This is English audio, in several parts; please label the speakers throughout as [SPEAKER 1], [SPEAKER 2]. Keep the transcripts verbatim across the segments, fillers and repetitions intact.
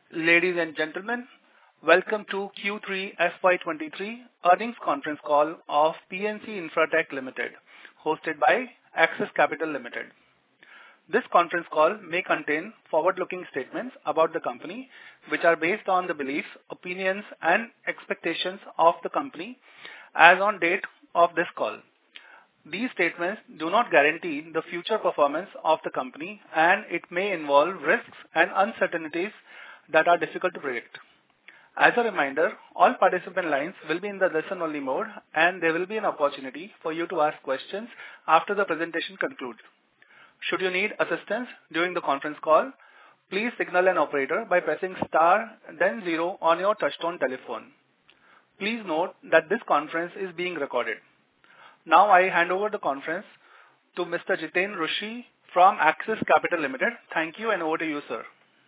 [SPEAKER 1] Ladies and gentlemen, welcome to Q three F Y twenty-three earnings conference call of P N C Infratech Limited, hosted by Axis Capital Limited. This conference call may contain forward-looking statements about the company, which are based on the beliefs, opinions, and expectations of the company as on date of this call. These statements do not guarantee the future performance of the company, and it may involve risks and uncertainties that are difficult to predict. As a reminder, all participant lines will be in the listen-only mode, and there will be an opportunity for you to ask questions after the presentation concludes. Should you need assistance during the conference call, please signal an operator by pressing star then zero on your touchtone telephone. Please note that this conference is being recorded. Now I hand over the conference to Mister Jiten Rushi from Axis Capital Limited. Thank you, and over to you, sir.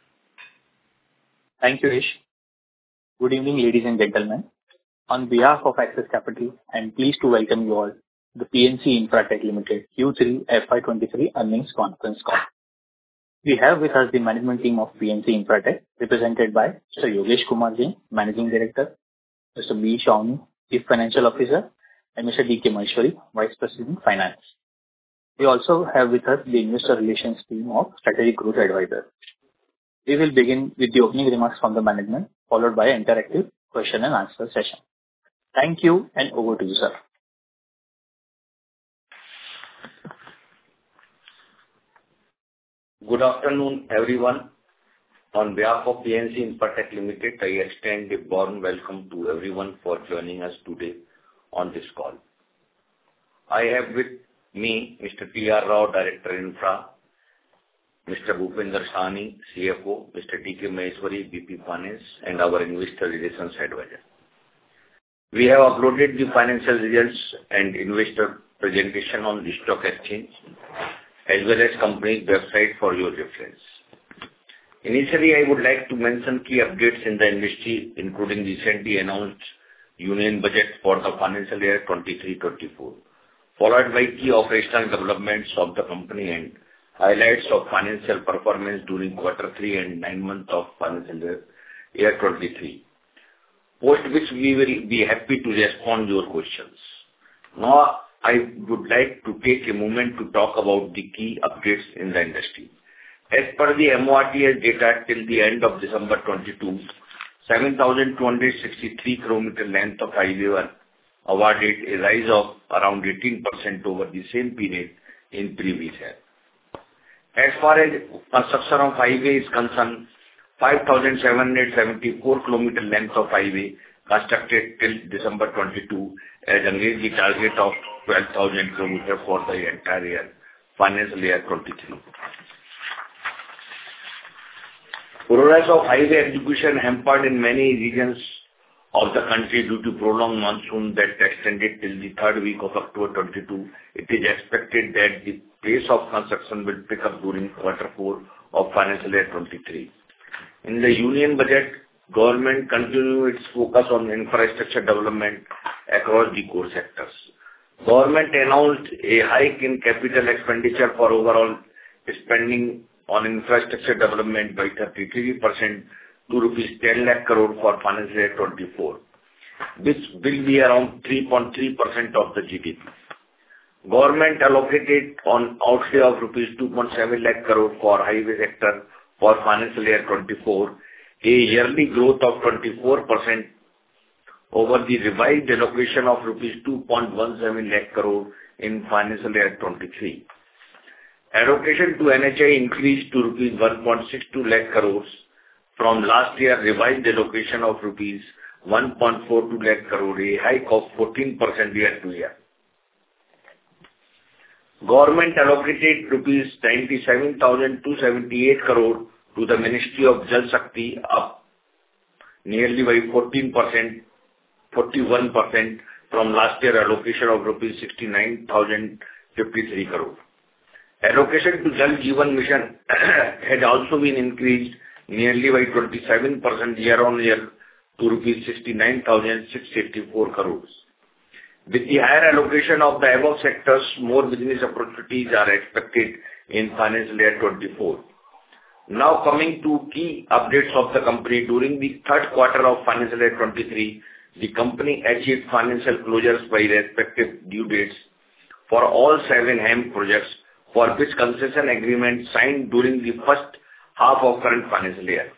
[SPEAKER 2] Thank you, Ish. Good evening, ladies and gentlemen. On behalf of Axis Capital, I am pleased to welcome you all to the P N C Infratech Limited Q three F Y twenty-three earnings conference call. We have with us the management team of P N C Infratech, represented by Mister Yogesh Kumar Jain, Managing Director, Mister B. Sawhney, Chief Financial Officer, and Mister D K Maheshwari, Vice President Finance. We also have with us the Investor Relations team of Strategic Growth Advisors. We will begin with the opening remarks from the management, followed by an interactive question and answer session. Thank you, and over to you, sir.
[SPEAKER 3] Good afternoon, everyone. On behalf of P N C Infratech Limited, I extend a warm welcome to everyone for joining us today on this call. I have with me Mister T R Rao, Director Infra, Mister Bhupender Sahni, C F O, Mister D K Maheshwari, V P Finance, and our Investor Relations Advisor. We have uploaded the financial results and investor presentation on the stock exchange as well as company's website for your reference. Initially, I would like to mention key updates in the industry, including recently announced Union Budget for the financial year twenty-three twenty-four, followed by key operational developments of the company and highlights of financial performance during quarter three and nine months of financial year twenty-three, post which we will be happy to respond to your questions. Now, I would like to take a moment to talk about the key updates in the industry. As per the M O R T S data till the end of December twenty-two, seven thousand two hundred sixty-three kilometer length of highway were awarded, a rise of around eighteen percent over the same period in previous year. As far as construction of highway is concerned, five thousand seven hundred seventy-four kilometer length of highway constructed till December twenty-two, as against the target of twelve thousand kilometers for the entire year, financial year twenty-three. Progress of highway execution hampered in many regions of the country due to prolonged monsoon that extended till the third week of October twenty-two. It is expected that the pace of construction will pick up during quarter four of financial year twenty-three. In the Union Budget, government continued its focus on infrastructure development across the core sectors. Government announced a hike in capital expenditure for overall spending on infrastructure development by thirty-three percent to rupees ten lakh crore for financial year twenty-four, which will be around three point three percent of the G D P. Government allocated on outlay of rupees two point seven lakh crore for highway sector for financial year twenty-four, a yearly growth of twenty-four percent over the revised allocation of rupees two point one seven lakh crore in financial year twenty-three. Allocation to N H A increased to rupees one point six two lakh crores from last year revised allocation of rupees one point four two lakh crore, a hike of fourteen percent year to year. Government allocated rupees ninety-seven thousand two hundred seventy-eight crore to the Ministry of Jal Shakti, up nearly by fourteen percent, forty-one percent from last year allocation of rupees sixty-nine thousand fifty-three crore. Allocation to Jal Jeevan Mission had also been increased nearly by twenty-seven percent year-on-year to rupees sixty-nine thousand six hundred eighty-four crores. With the higher allocation of the above sectors, more business opportunities are expected in financial year twenty-four. Now coming to key updates of the company. During the third quarter of financial year twenty-three, the company achieved financial closures by respective due dates for all seven HAM projects, for which concession agreement signed during the first half of current financial year.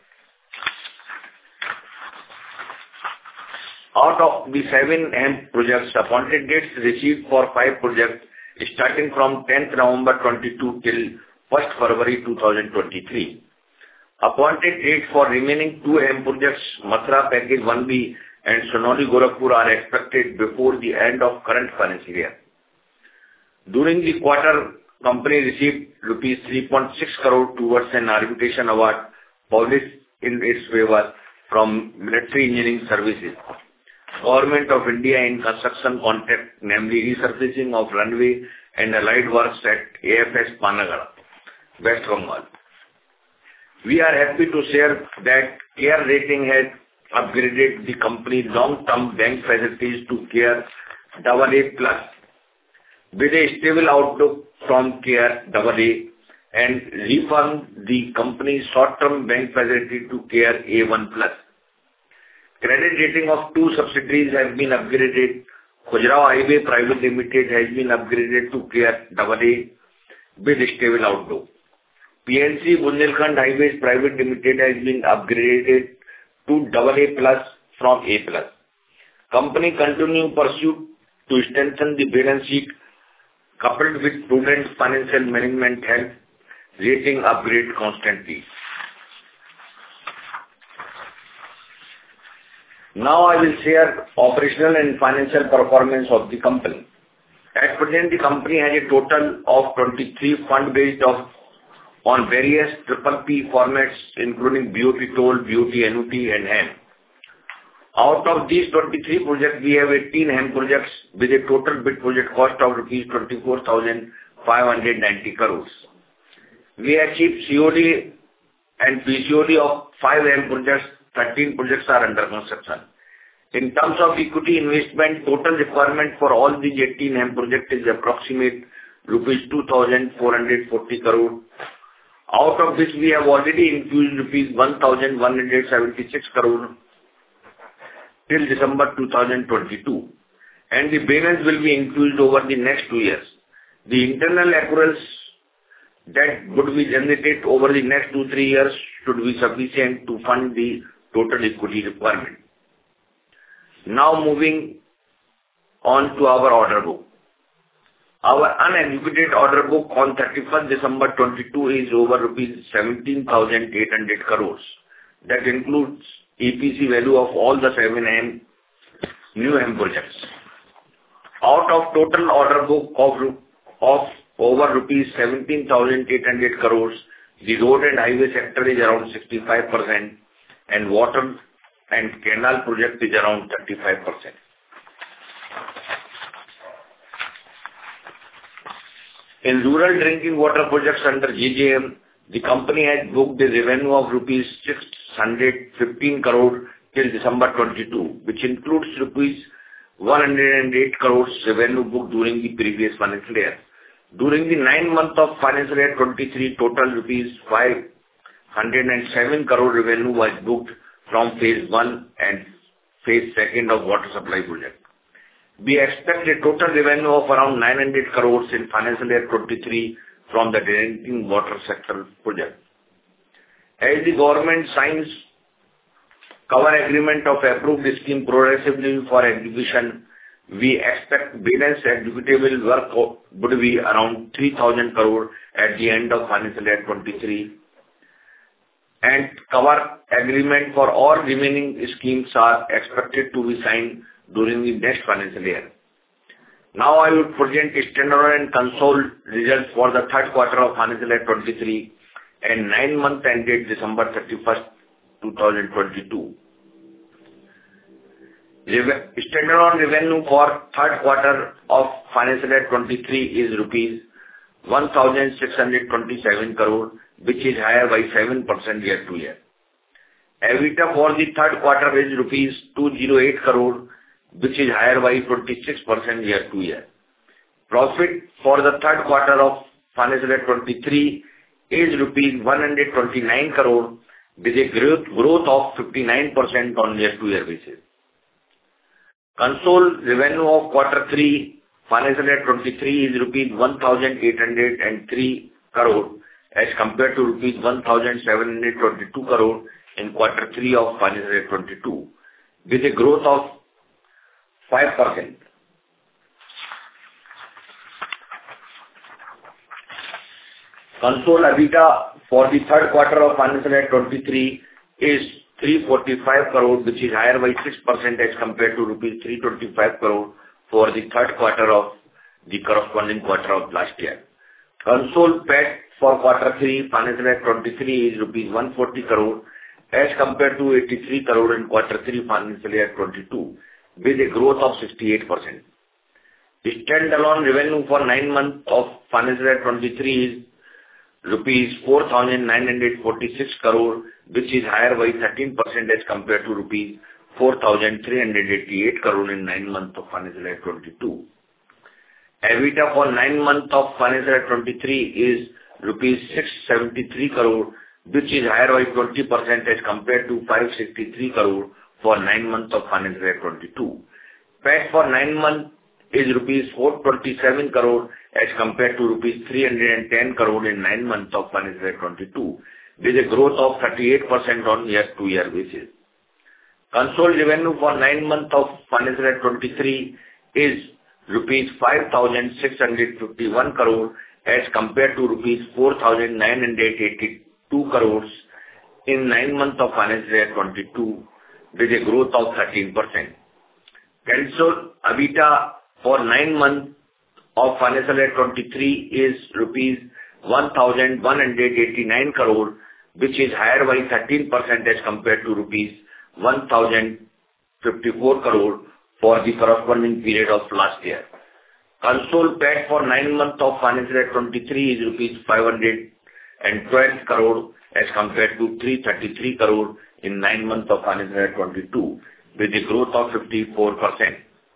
[SPEAKER 3] Out of the seven HAM projects, appointed dates received for five projects starting from tenth November twenty-two till first February two thousand twenty-three. Appointed dates for remaining two HAM projects, Mathura Package one B and Sonauli Gorakhpur, are expected before the end of current financial year. During the quarter, company received rupees three point six crore towards an arbitration award published in its favor from Military Engineering Services, Government of India, in construction contract, namely resurfacing of runway and allied works at A F S Panagarh, West Bengal. We are happy to share that CARE Rating has upgraded the company's long-term bank facilities to CARE double A plus, with a stable outlook from CARE double A, and reaffirmed the company's short-term bank facility to CARE A one plus. Credit rating of two subsidiaries has been upgraded. Khajuraho Highway Private Limited has been upgraded to CARE double A with stable outlook. P N C Bundelkhand Highways Private Limited has been upgraded to double A plus from A plus. Company continue pursuit to strengthen the balance sheet, coupled with prudent financial management, help rating upgrade constantly. Now I will share operational and financial performance of the company. At present, the company has a total of twenty-three fund based of on various triple P formats, including B O T toll, B O T annuity and HAM. Out of these twenty-three projects, we have eighteen HAM projects with a total bid project cost of rupees twenty-four thousand five hundred ninety crores. We achieved C O D and P C O D of five HAM projects. thirteen projects are under construction. In terms of equity investment, total requirement for all these eighteen HAM projects is approximate rupees two thousand four hundred forty crore. Out of which we have already infused rupees one thousand one hundred seventy-six crore till December two thousand twenty-two, and the balance will be infused over the next two years. The internal accruals that would be generated over the next two, three years should be sufficient to fund the total equity requirement. Now moving on to our order book. Our unexecuted order book on thirty-first December twenty-two is over rupees seventeen thousand eight hundred crores. That includes E P C value of all the seven HAM, new HAM projects. Out of total order book of, of over rupees seventeen thousand eight hundred crores, the road and highway sector is around sixty-five percent, and water and canal project is around thirty-five percent. In rural drinking water projects under J J M, the company has booked a revenue of rupees six hundred fifteen crore till December twenty-two, which includes rupees one hundred eight crores revenue booked during the previous financial year. During the nine months of financial year twenty-three, total rupees five hundred seven crore revenue was booked from phase one and phase second of water supply project. We expect a total revenue of around nine hundred crores in financial year twenty-three from the drinking water sector project. As the government signs cover agreement of approved scheme progressively for execution, we expect balance executable work would be around three thousand crore at the end of financial year twenty-three, and cover agreement for all remaining schemes are expected to be signed during the next financial year. Now I will present standalone and consolidated results for the third quarter of financial year twenty-three and nine months ended December thirty-first, two thousand twenty-two. Standalone revenue for third quarter of financial year twenty-three is rupees one thousand six hundred twenty-seven crore, which is higher by seven percent year to year. EBITDA for the third quarter is rupees two hundred eight crore, which is higher by twenty-six percent year to year. Profit for the third quarter of financial year twenty-three is rupees one hundred twenty-nine crore with a growth growth of fifty-nine percent on year-to-year basis. Consolidated revenue of quarter three financial year twenty-three is rupees one thousand eight hundred three crore as compared to rupees one thousand seven hundred twenty-two crore in quarter three of financial year twenty-two, with a growth of five percent. Consolidated EBITDA for the third quarter of financial year twenty-three is three hundred forty-five crore, which is higher by six percent as compared to rupees three hundred twenty-five crore for the third quarter of the corresponding quarter of last year. Consolidated P A T for quarter three financial year twenty-three is rupees one hundred forty crore as compared to eighty-three crore in quarter three financial year twenty-two, with a growth of sixty-eight percent. The standalone revenue for nine months of financial year twenty-three is rupees four thousand nine hundred forty-six crore, which is higher by thirteen percent as compared to rupees four thousand three hundred eighty-eight crore in nine months of financial year twenty-two. EBITDA for nine months of financial year twenty-three is rupees six hundred seventy-three crore, which is higher by twenty percent as compared to five hundred sixty-three crore for nine months of financial year twenty-two. P A T for nine months is rupees four hundred twenty-seven crore as compared to rupees three hundred ten crore in nine months of financial year twenty-two, with a growth of thirty-eight percent on year-to-year basis. Consolidated revenue for nine months of financial year twenty-three is rupees five thousand six hundred fifty-one crore as compared to rupees four thousand nine hundred eighty-two crores in nine months of financial year twenty-two, with a growth of thirteen percent. Consolidated EBITDA for nine months of financial year twenty-three is rupees one thousand one hundred eighty-nine crore, which is higher by thirteen percent as compared to rupees one thousand fifty-four crore for the corresponding period of last year. Consolidated P A T for nine months of financial year twenty-three is rupees five hundred twelve crore as compared to three hundred thirty-three crore in nine months of financial year twenty-two, with a growth of fifty-four percent.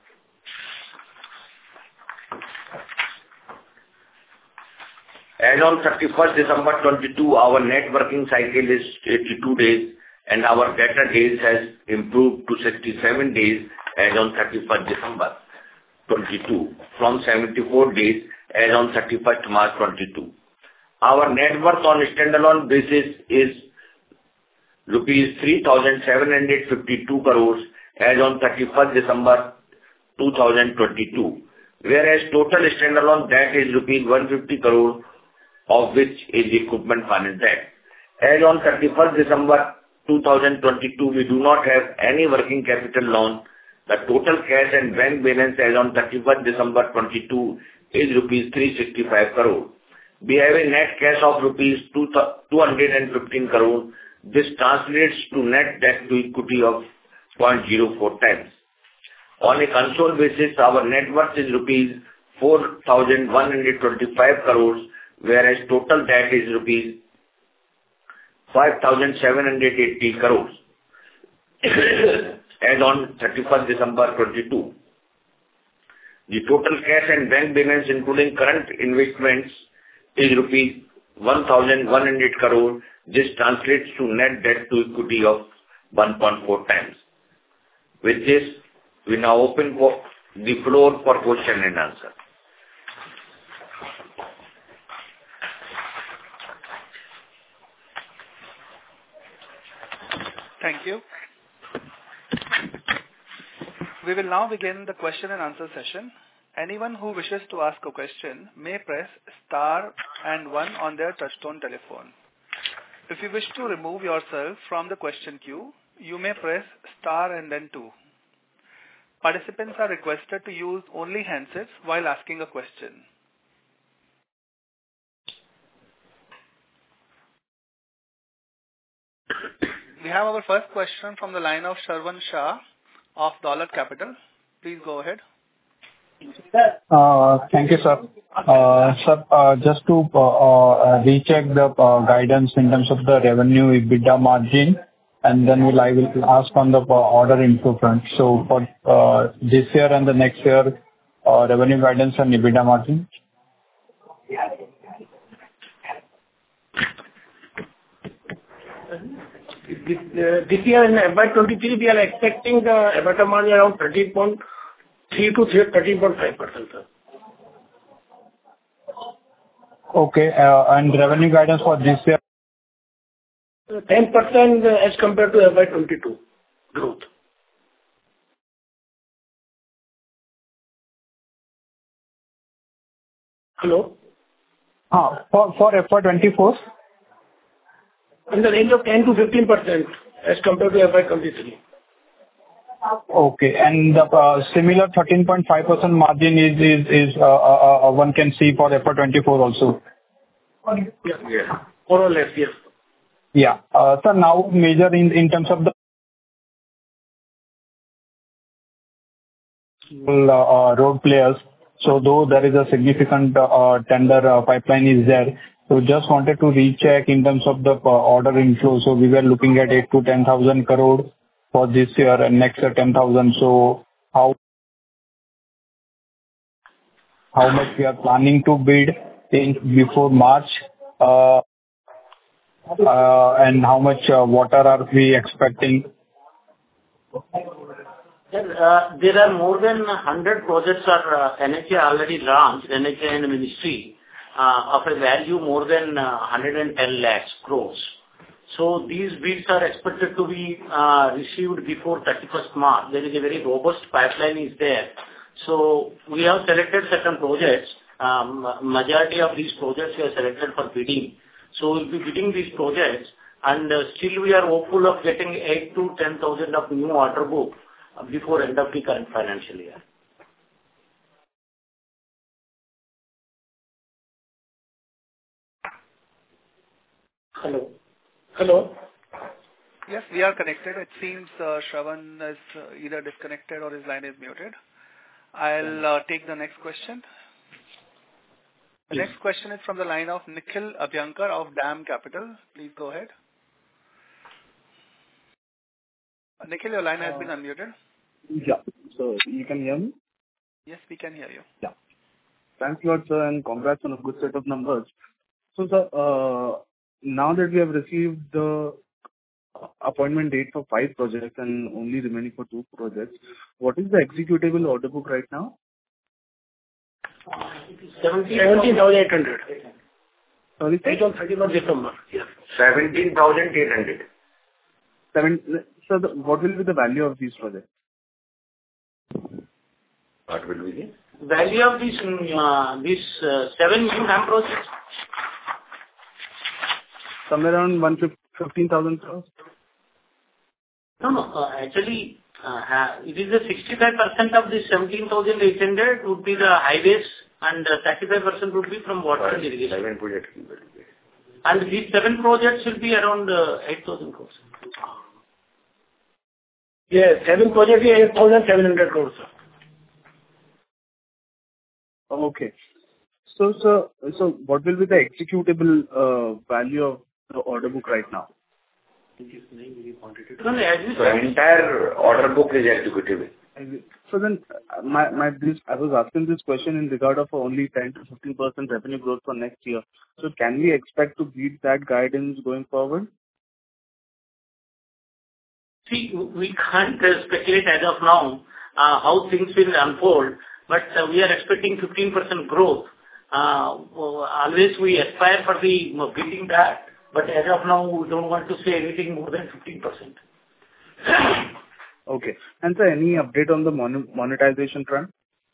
[SPEAKER 3] As on thirty-first December twenty-two, our net working cycle is eighty-two days and our debtor days has improved to sixty-seven days as on thirty-first December twenty-two from seventy-four days as on thirty-first March twenty-two. Our net worth on a standalone basis is rupees three thousand seven hundred fifty-two crores as on thirty-first December two thousand twenty-two, whereas total standalone debt is rupees one hundred fifty crore, of which is equipment finance debt. As on thirty-first December two thousand twenty-two, we do not have any working capital loan. The total cash and bank balance as on thirty-first December twenty-two is rupees three hundred sixty-five crore. We have a net cash of rupees two hundred fifteen crore. This translates to net debt to equity of zero point zero four times. On a consolidated basis, our net worth is rupees four thousand one hundred twenty-five crores, whereas total debt is rupees five thousand seven hundred eighty crores as on thirty-first December twenty-two. The total cash and bank balance, including current investments, is rupees one thousand one hundred crore. This translates to net debt to equity of one point four times. With this, we now open for the floor for question and answer.
[SPEAKER 1] Thank you. We will now begin the question and answer session. Anyone who wishes to ask a question may press star and one on their touchtone telephone. If you wish to remove yourself from the question queue, you may press star and then two. Participants are requested to use only handsets while asking a question. We have our first question from the line of Shravan Shah of Dolat Capital. Please go ahead.
[SPEAKER 4] Uh, Thank you, sir. Uh, Sir, uh, just to uh, uh, recheck the uh, guidance in terms of the revenue, EBITDA margin, and then we'll, I will ask on the uh, order inflow front. So for uh, this year and the next year, uh, revenue guidance and EBITDA margin?
[SPEAKER 5] This uh, this year in F Y twenty-three, we are expecting the EBITDA margin around thirteen point three to thirteen point five percent, sir.
[SPEAKER 4] Okay. uh, And revenue guidance for this year?
[SPEAKER 5] ten percent as compared to F Y twenty-two growth. Hello?
[SPEAKER 4] Uh, For for F Y twenty-four?
[SPEAKER 5] In the range of ten to fifteen percent as compared to F Y twenty-three.
[SPEAKER 4] Okay. And the uh, similar thirteen point five percent margin is is is uh, uh, uh, one can see for F Y twenty-four also?
[SPEAKER 5] Yeah. Yeah. More or less, yes.
[SPEAKER 4] Yeah. Uh, Sir, now major in in terms of the uh, uh, road players. So though there is a significant uh, uh, tender uh, pipeline is there, so just wanted to recheck in terms of the uh, order inflow. So we were looking at eight to ten thousand crore for this year and next year ten thousand. So how how much we are planning to bid in before March, uh, uh, and how much uh, water are we expecting?
[SPEAKER 6] Sir, uh, there are more than one hundred projects are uh, N H A already launched, N H A and Ministry, uh, of a value more than uh, one hundred ten lakhs crores. So these bids are expected to be uh, received before thirty-first March. There is a very robust pipeline is there. So we have selected certain projects. Um, majority of these projects we have selected for bidding. So we'll be bidding these projects, and uh, still we are hopeful of getting eight to ten thousand of new order book before end of the current financial year.
[SPEAKER 5] Hello? Hello?
[SPEAKER 1] Yes, we are connected. It seems uh, Shravan is uh, either disconnected or his line is muted. I'll uh, take the next question. The next question is from the line of Nikhil Abhyankar of DAM Capital. Please go ahead. Uh, Nikhil, your line has uh, been unmuted.
[SPEAKER 7] Yeah. So you can hear me?
[SPEAKER 1] Yes, we can hear you.
[SPEAKER 7] Yeah. Thanks a lot, sir, and congrats on a good set of numbers. So, sir, uh, now that we have received the appointment date for five projects and only remaining for two projects, what is the executable order book right now?
[SPEAKER 5] seventeen thousand eight hundred.
[SPEAKER 7] Sorry, sir?
[SPEAKER 5] Eight on thirty-first December. Yes.
[SPEAKER 3] seventeen thousand eight hundred.
[SPEAKER 7] Seven, sir, the, what will be the value of these projects?
[SPEAKER 3] What will be the
[SPEAKER 6] value of these uh, these uh, seven new HAM projects?
[SPEAKER 7] Somewhere around one fifteen thousand crores.
[SPEAKER 6] No, no. Uh, actually, uh, ha- it is the sixty-five percent of the seventeen thousand eight hundred would be the highways, and uh, thirty-five percent would be from water and irrigation.
[SPEAKER 3] Seven projects.
[SPEAKER 6] And these seven projects will be around uh, eight thousand crores.
[SPEAKER 5] Yes, seven projects is eight thousand seven hundred crores.
[SPEAKER 7] Okay. So, sir, so what will be the executable uh, value of the order book right now?
[SPEAKER 6] No, no, as you
[SPEAKER 3] So
[SPEAKER 6] said,
[SPEAKER 3] entire order book is executable.
[SPEAKER 7] So then, uh, my my this I was asking this question in regard of only ten to fifteen percent revenue growth for next year. So can we expect to beat that guidance going forward?
[SPEAKER 6] see, we can't uh, speculate as of now uh, how things will unfold, but uh, we are expecting fifteen percent growth. Uh, always we aspire for the you know, beating that, but as of now we don't want to say anything more than fifteen percent.
[SPEAKER 7] Okay. And sir, any update on the mon- monetization front?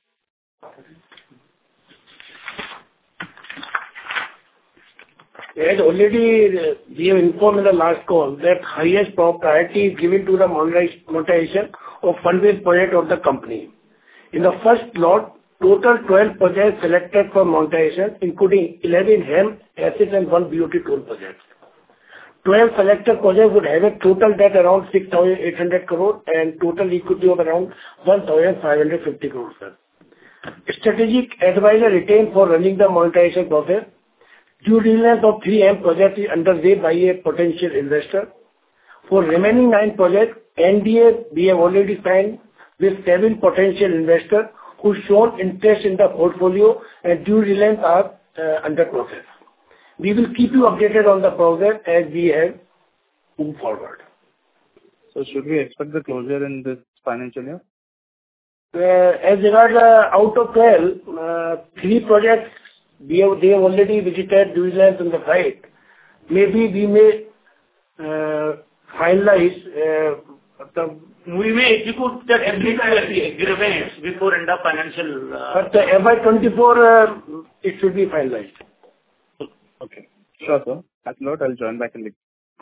[SPEAKER 5] As already uh, we have informed in the last call that highest priority is given to the monetization of fund-based project of the company. In the first lot, total twelve projects selected for monetization, including eleven HAM assets and one B O T toll project. twelve selected projects would have a total debt around six thousand eight hundred crore and total equity of around one thousand five hundred fifty crore. Sir. Strategic advisor retained for running the monetization process. Due diligence of three HAM projects is underway by a potential investor. For remaining nine projects, N D A we have already signed with seven potential investors who shown interest in the portfolio and due diligence are uh, under process. We will keep you updated on the progress as we have move forward.
[SPEAKER 7] So should we expect the closure in this financial year?
[SPEAKER 5] Uh, As regards uh, out of twelve, uh, three projects, we have, they have already visited due diligence on the site. Maybe we may uh, finalize uh, the...
[SPEAKER 6] We may execute the agreements before end of financial. uh,
[SPEAKER 5] But the F Y twenty-four, uh, it should be finalized.
[SPEAKER 7] Okay. Sure, sir. Thanks a lot. I'll join back in the...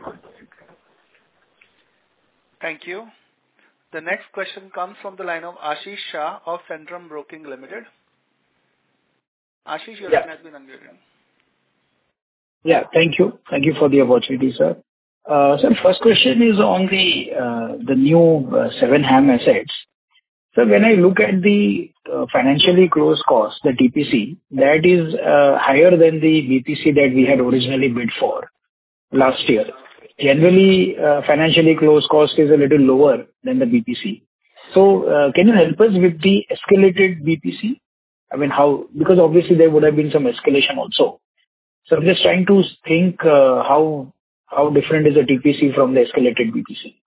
[SPEAKER 1] Thank you. The next question comes from the line of Ashish Shah of Centrum Broking Limited. Ashish, your
[SPEAKER 8] Yeah.
[SPEAKER 1] line has been unmuted.
[SPEAKER 8] Yeah, thank you. Thank you for the opportunity, sir. Uh, Sir, first question is on the uh, the new uh, seven HAM assets. So when I look at the uh, financially closed cost, the T P C, that is uh, higher than the B P C that we had originally bid for last year. Generally, uh, financially closed cost is a little lower than the B P C. So, uh, can you help us with the escalated B P C? I mean, how... Because obviously there would have been some escalation also. So I'm just trying to think, uh, how how different is the T P C from the escalated B P C?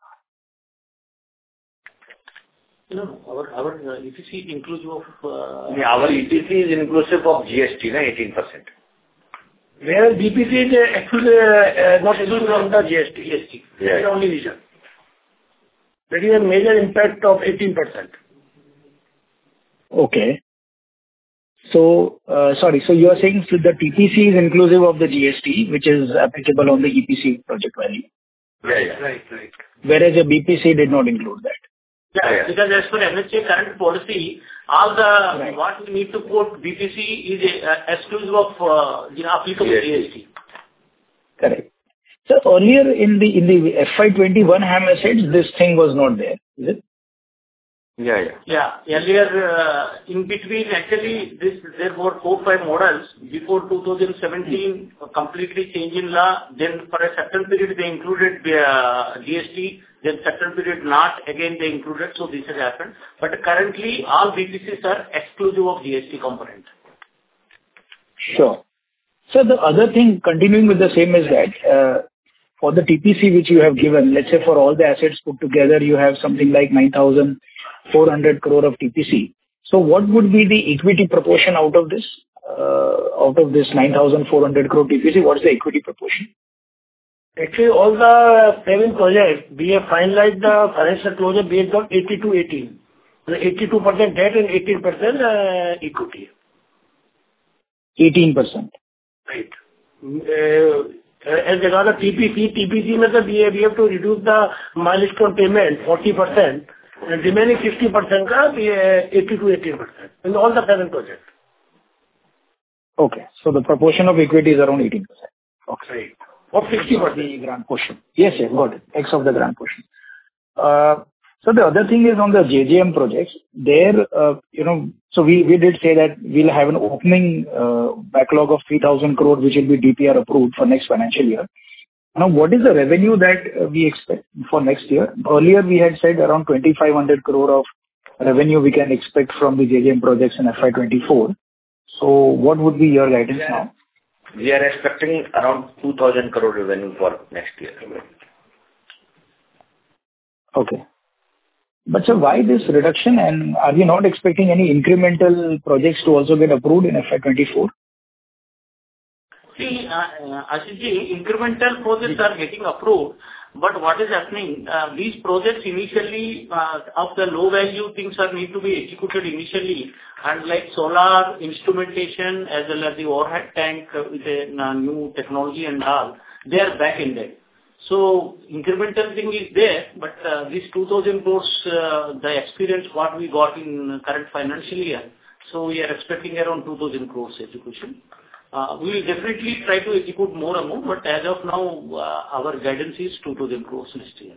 [SPEAKER 6] No, our our E P C inclusive of. uh,
[SPEAKER 3] Yeah, our E P C is inclusive of G S T, na, eighteen percent.
[SPEAKER 5] Whereas B P C is uh, actually uh, uh, not included on the G S T.
[SPEAKER 6] G S T.
[SPEAKER 3] Yeah.
[SPEAKER 5] That's the only reason. That is a major impact of eighteen percent.
[SPEAKER 8] Okay. So, uh, sorry, so you are saying so the T P C is inclusive of the G S T, which is applicable on the E P C project value,
[SPEAKER 3] Yeah, yeah.
[SPEAKER 5] Right, right.
[SPEAKER 8] whereas the B P C did not include that.
[SPEAKER 6] Yeah,
[SPEAKER 3] Yeah.
[SPEAKER 6] because as per N H A current policy, all the,
[SPEAKER 8] Right.
[SPEAKER 6] what we need to quote B P C is uh, exclusive of, uh, you know, applicable
[SPEAKER 3] Yes.
[SPEAKER 6] G S T.
[SPEAKER 8] Correct. So earlier in the in the F Y twenty-one HAM assets, this thing was not there, is it?
[SPEAKER 3] Yeah, yeah.
[SPEAKER 6] Yeah. Earlier, uh, in between, actually, this, there were four, five models. Before two thousand seventeen, uh, completely change in law. Then for a certain period, they included uh, G S T. Then certain period not. Again, they included. So this has happened. But currently, all B P Cs are exclusive of G S T component.
[SPEAKER 8] Sure. So the other thing, continuing with the same, is that, uh, for the T P C which you have given, let's say for all the assets put together, you have something like nine thousand four hundred crore of T P C. So what would be the equity proportion out of this, uh, out of this nine thousand four hundred crore T P C? What is the equity proportion?
[SPEAKER 5] Actually, all the seven projects, we have finalized the financial closure based on eighty-two eighteen. The eighty-two percent debt and eighteen percent uh, equity.
[SPEAKER 8] eighteen percent.
[SPEAKER 5] Right. Uh, As regards the T P C, T P C method, we have we have to reduce the milestone payment forty percent, and remaining fifty percent ka we eighty-two eighteen percent in all the seven projects.
[SPEAKER 8] Okay. So the proportion of equity is around eighteen percent. Okay.
[SPEAKER 5] Right. Or sixty percent.
[SPEAKER 8] The grant portion. Yes, yes, got it. X of the grant portion. Uh, So the other thing is on the J J M projects, there, uh, you know, so we, we did say that we'll have an opening uh, backlog of three thousand crore, which will be D P R approved for next financial year. Now, what is the revenue that uh, we expect for next year? Earlier, we had said around twenty-five hundred crore of revenue we can expect from the J J M projects in F Y twenty-four. So what would be your guidance now?
[SPEAKER 3] We are expecting around two thousand crore revenue for next year.
[SPEAKER 8] Okay. But sir, why this reduction, and are we not expecting any incremental projects to also get approved in F Y twenty-four?
[SPEAKER 6] See, uh, uh, Ashish ji, incremental projects are getting approved, but what is happening, uh, these projects initially, uh, of the low value things are need to be executed initially, and like solar instrumentation as well as the overhead tank uh, with a uh, new technology and all, they are back-ended. So incremental thing is there, but uh, this two thousand crores, uh, the experience what we got in current financial year, so we are expecting around two thousand crores execution. Uh, we will definitely try to execute more amount, but as of now, uh, our guidance is two thousand crores next year.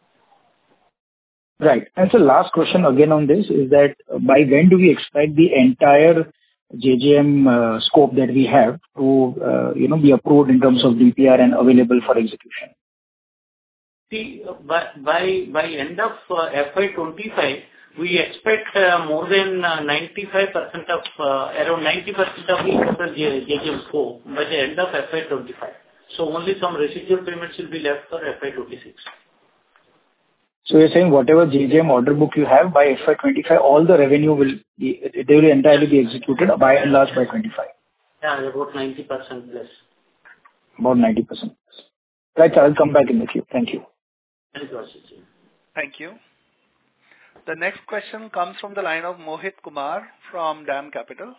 [SPEAKER 8] Right. And so last question again on this is that uh, by when do we expect the entire J J M uh, scope that we have to, uh, you know, be approved in terms of D P R and available for execution?
[SPEAKER 6] See, uh, by by by end of uh, F Y twenty-five, we expect uh, more than uh, ninety-five percent of, uh, around ninety percent of the total J J M scope by the end of F Y twenty-five. So only some residual payments will be left for F Y twenty-six.
[SPEAKER 8] So you're saying whatever J J M order book you have by F Y twenty-five, all the revenue will be, they will entirely be executed by and large by twenty-five?
[SPEAKER 6] Yeah, about ninety percent less.
[SPEAKER 8] About ninety percent. Right, sir, I'll come back in the queue. Thank you.
[SPEAKER 6] Thank you, Ashish.
[SPEAKER 1] Thank you. The next question comes from the line of Mohit Kumar from DAM Capital.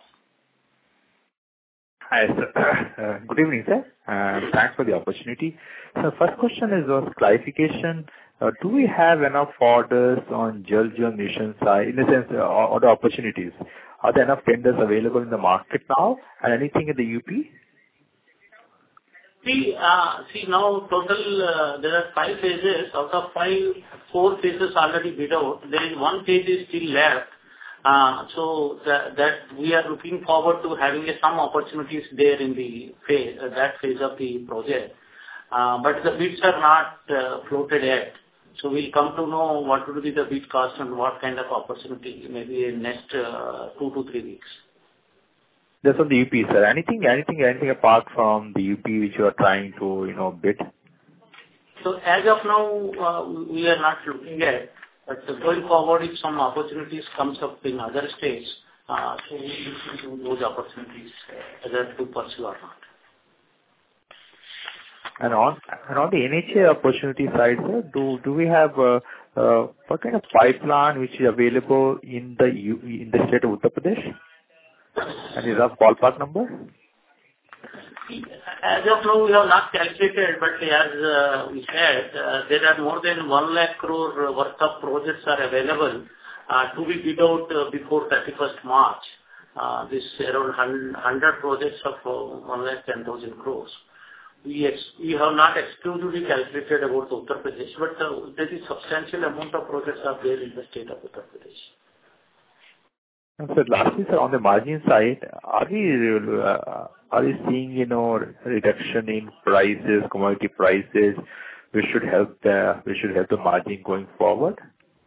[SPEAKER 9] Hi, sir. Uh, Good evening, sir. Uh, Thanks for the opportunity. So first question is on clarification. Uh, Do we have enough orders on Jal Jeevan Mission side, in the sense, uh, order opportunities? Are there enough tenders available in the market now, and anything in the U P?
[SPEAKER 6] See, uh, see now total, uh, there are five phases. Out of five, four phases already bid out. There is one phase is still left. Uh, So that that we are looking forward to having uh, some opportunities there in the phase, uh, that phase of the project. Uh, But the bids are not uh, floated yet. So we'll come to know what will be the bid cost and what kind of opportunity, maybe in next uh, two to three weeks.
[SPEAKER 9] That's on the U P, sir. Anything, anything, anything apart from the U P which you are trying to, you know, bid?
[SPEAKER 6] So as of now, uh, we are not looking at, but going forward, if some opportunities comes up in other states, uh, so we will look into those opportunities, uh, whether to pursue or not.
[SPEAKER 9] And on and on the N H A opportunity side, sir, do do we have uh, uh, what kind of pipeline which is available in the U- in the state of Uttar Pradesh? Any rough ballpark number?
[SPEAKER 6] As of now, we have not calculated, but as uh, we said, uh, there are more than one lakh crore worth of projects are available uh, to be bid out uh, before thirty-first March. Uh, This around one hundred projects of uh, one lakh ten thousand crores. We ex- we have not exclusively calculated about Uttar Pradesh, but uh, there is substantial amount of projects are there in the state of Uttar Pradesh.
[SPEAKER 9] And sir, lastly, sir, on the margin side, are we uh, are we seeing, you know, reduction in prices, commodity prices, which should help the which should help the margin going forward?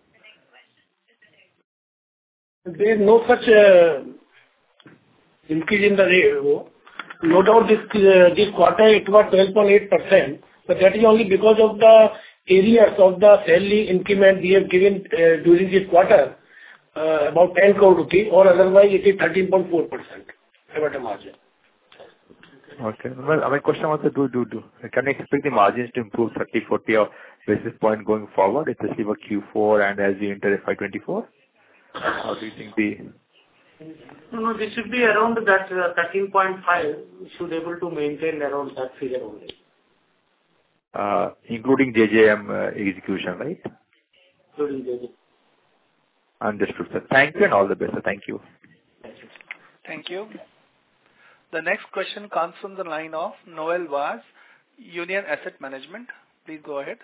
[SPEAKER 5] There is no such uh, increase in the rate. No doubt this uh, this quarter it was twelve point eight percent, but that is only because of the areas of the salary increment we have given uh, during this quarter, uh, about ten crore rupees, or otherwise it is thirteen point four percent EBITDA margin.
[SPEAKER 9] Okay. Well, my question was, do do do can I expect the margins to improve thirty, forty or basis point going forward, especially for Q four and as we enter F Y twenty-four? How do you think the...
[SPEAKER 6] No, no, this should be around that uh, thirteen point five. We should able to maintain around that figure only.
[SPEAKER 9] Uh, including J J M uh, execution, right?
[SPEAKER 6] Including J J M.
[SPEAKER 9] Understood, sir. Thank you and all the best, sir. Thank you.
[SPEAKER 6] Thank you.
[SPEAKER 1] Thank you. The next question comes from the line of Noel Vaz, Union Asset Management. Please go ahead.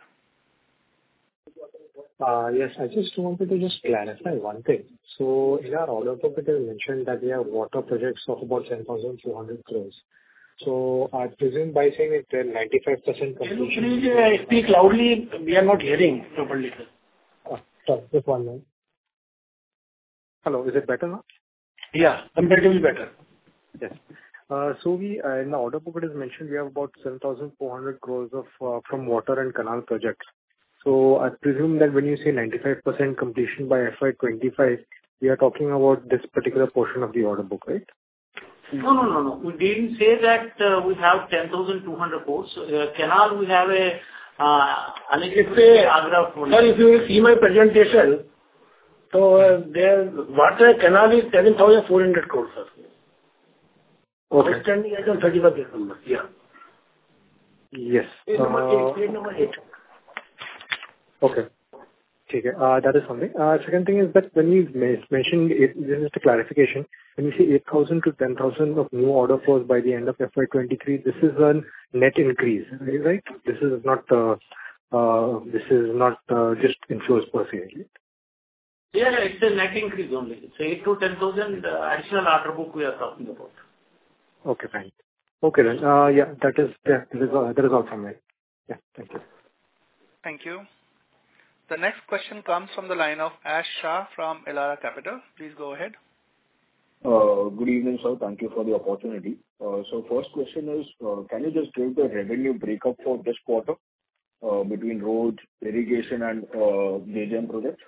[SPEAKER 10] Uh, Yes, I just wanted to just clarify one thing. So in our order book, it is mentioned that we have water projects of about ten thousand four hundred crores. So I presume by saying it, they're ninety-five percent
[SPEAKER 5] Can you
[SPEAKER 10] completion.
[SPEAKER 5] please uh, speak loudly? We are not hearing properly, sir.
[SPEAKER 10] Uh, Sorry, just one minute. Hello, is it better now?
[SPEAKER 5] Yeah, comparatively better.
[SPEAKER 10] Yes. Uh, So we, uh, in the order book, it is mentioned we have about seven thousand four hundred crores of uh, from water and canal projects. So I presume that when you say ninety-five percent completion by F Y twenty-five, we are talking about this particular portion of the order book, right?
[SPEAKER 6] No, no, no, no. We didn't say that uh, we have ten thousand two hundred crores. Uh, Canal, we have a uh,
[SPEAKER 5] It's a,
[SPEAKER 6] Agra.
[SPEAKER 5] sir, if you will see my presentation, so uh, there water canal is seven thousand four hundred crores, sir.
[SPEAKER 10] Okay.
[SPEAKER 5] Outstanding as on thirty-first December. Yeah.
[SPEAKER 10] Yes.
[SPEAKER 5] Page number
[SPEAKER 10] Uh,
[SPEAKER 5] eight. Page number eight.
[SPEAKER 10] Okay. Okay. Uh, That is something. Uh, Second thing is that when you ma- mentioned, it- this is a clarification, when you say eight thousand to ten thousand of new order flows by the end of F Y twenty-three, this is a net increase, right? This is not uh, uh, This is not uh, just inflows per se, right?
[SPEAKER 6] Yeah, yeah, it's a net increase only. It's eight to ten thousand uh, additional order book we are talking about.
[SPEAKER 10] Okay, fine. Okay, then. Uh, Yeah, that is, yeah, that is all, that is all from me. Yeah, thank you.
[SPEAKER 1] Thank you. The next question comes from the line of Ash Shah from Elara Capital. Please go ahead.
[SPEAKER 11] Uh, Good evening, sir. Thank you for the opportunity. Uh, So first question is, uh, can you just give the revenue breakup for this quarter uh, between roads, irrigation, and uh, J J M projects?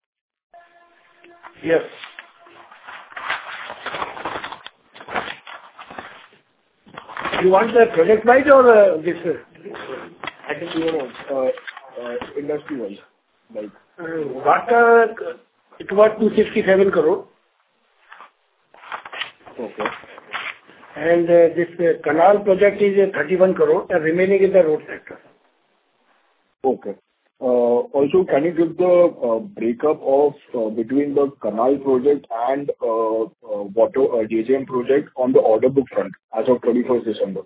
[SPEAKER 5] Yes. You want the project-wise or uh, this?
[SPEAKER 11] I think you know, uh, uh, industry-wise, like.
[SPEAKER 5] Uh, Water, it was two hundred sixty-seven crore.
[SPEAKER 11] Okay.
[SPEAKER 5] And uh, this uh, canal project is uh, thirty-one crore, and remaining is the road sector.
[SPEAKER 11] Okay. Uh, Also, can you give the uh, breakup of uh, between the canal project and uh, uh, water uh, J J M project on the order book front as of thirty-first December?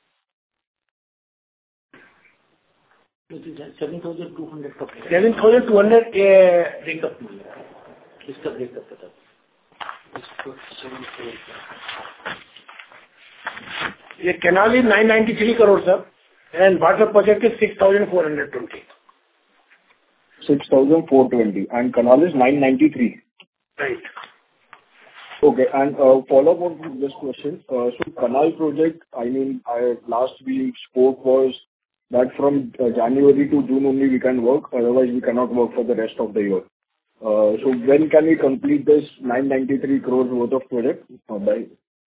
[SPEAKER 6] seven thousand two hundred.
[SPEAKER 5] seven thousand two hundred uh,
[SPEAKER 6] breakup. इसका breakup बता.
[SPEAKER 5] The canal is nine hundred ninety-three crore, sir, and water project is six thousand four hundred twenty.
[SPEAKER 11] six thousand four hundred twenty, and canal is nine hundred ninety-three.
[SPEAKER 5] Right.
[SPEAKER 11] Okay, and uh, follow up on this question. Uh, So canal project, I mean, I last we spoke was that from uh, January to June only we can work, otherwise we cannot work for the rest of the year. Uh, So when can we complete this nine hundred ninety-three crores worth of project? Uh, by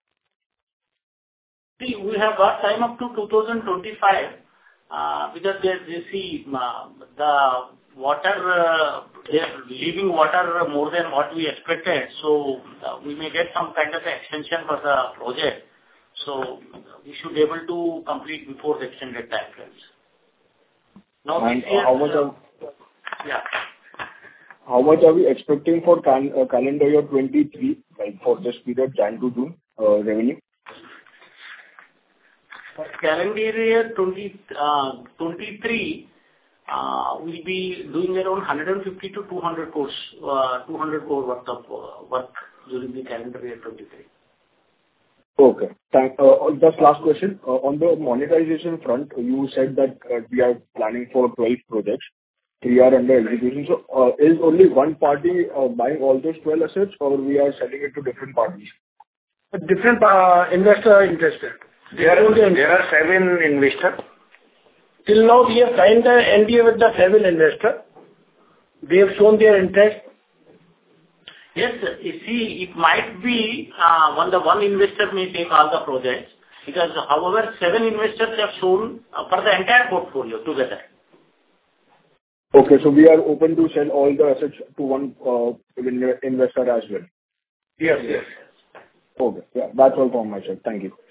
[SPEAKER 6] See, we have got time up to two thousand twenty-five, uh, because they, they see uh, the water, uh, they are leaving water more than what we expected. So uh, we may get some kind of extension for the project. So we should be able to complete before the extended time frames. Now,
[SPEAKER 11] and
[SPEAKER 6] this year,
[SPEAKER 11] how much
[SPEAKER 6] uh,
[SPEAKER 11] are
[SPEAKER 6] yeah.
[SPEAKER 11] how much are we expecting for can, uh, calendar year twenty-three, like for this period, Jan to June, uh, revenue?
[SPEAKER 6] For calendar year twenty twenty-three, uh, we'll be doing around one hundred fifty to two hundred crores, uh, two hundred crore worth of uh, work during the calendar year twenty-three.
[SPEAKER 11] Okay. Thank, uh, just last question. Uh, On the monetization front, you said that uh, we are planning for twelve projects. Three are under execution. So, uh, is only one party uh, buying all those twelve assets, or we are selling it to different parties?
[SPEAKER 5] Different uh, investor interested.
[SPEAKER 3] There are, there are seven investors.
[SPEAKER 5] Till now, we have signed the N D A with the seven investors. They have shown their interest.
[SPEAKER 6] Yes, sir. You see, it might be uh, one the one investor may take all the projects, because however, seven investors have shown uh, for the entire portfolio together.
[SPEAKER 11] Okay, so we are open to sell all the assets to one uh, in- investor as well.
[SPEAKER 5] Yes, yes.
[SPEAKER 11] Okay. Yeah, that's all from my side. Thank you.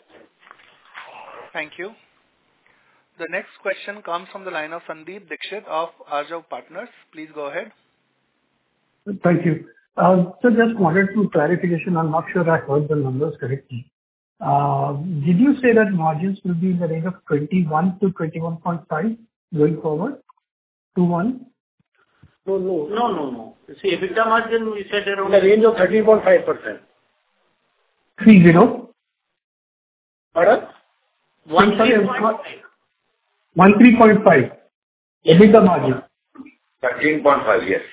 [SPEAKER 1] Thank you. The next question comes from the line of Sandeep Dixit of Arjav Partners. Please go ahead.
[SPEAKER 12] Thank you. Uh, So just wanted to clarification. I'm not sure I heard the numbers correctly. Uh, Did you say that margins will be in the range of twenty-one to twenty-one point five going forward? two-one?
[SPEAKER 5] No, no.
[SPEAKER 6] No, no, no. You see, EBITDA margin, we said
[SPEAKER 5] In
[SPEAKER 6] around
[SPEAKER 5] the range of thirteen point five percent.
[SPEAKER 12] three zero?
[SPEAKER 5] Pardon?
[SPEAKER 6] one
[SPEAKER 12] Sorry,
[SPEAKER 6] three point five.
[SPEAKER 12] thirteen point five EBITDA margin.
[SPEAKER 3] thirteen point five, yes.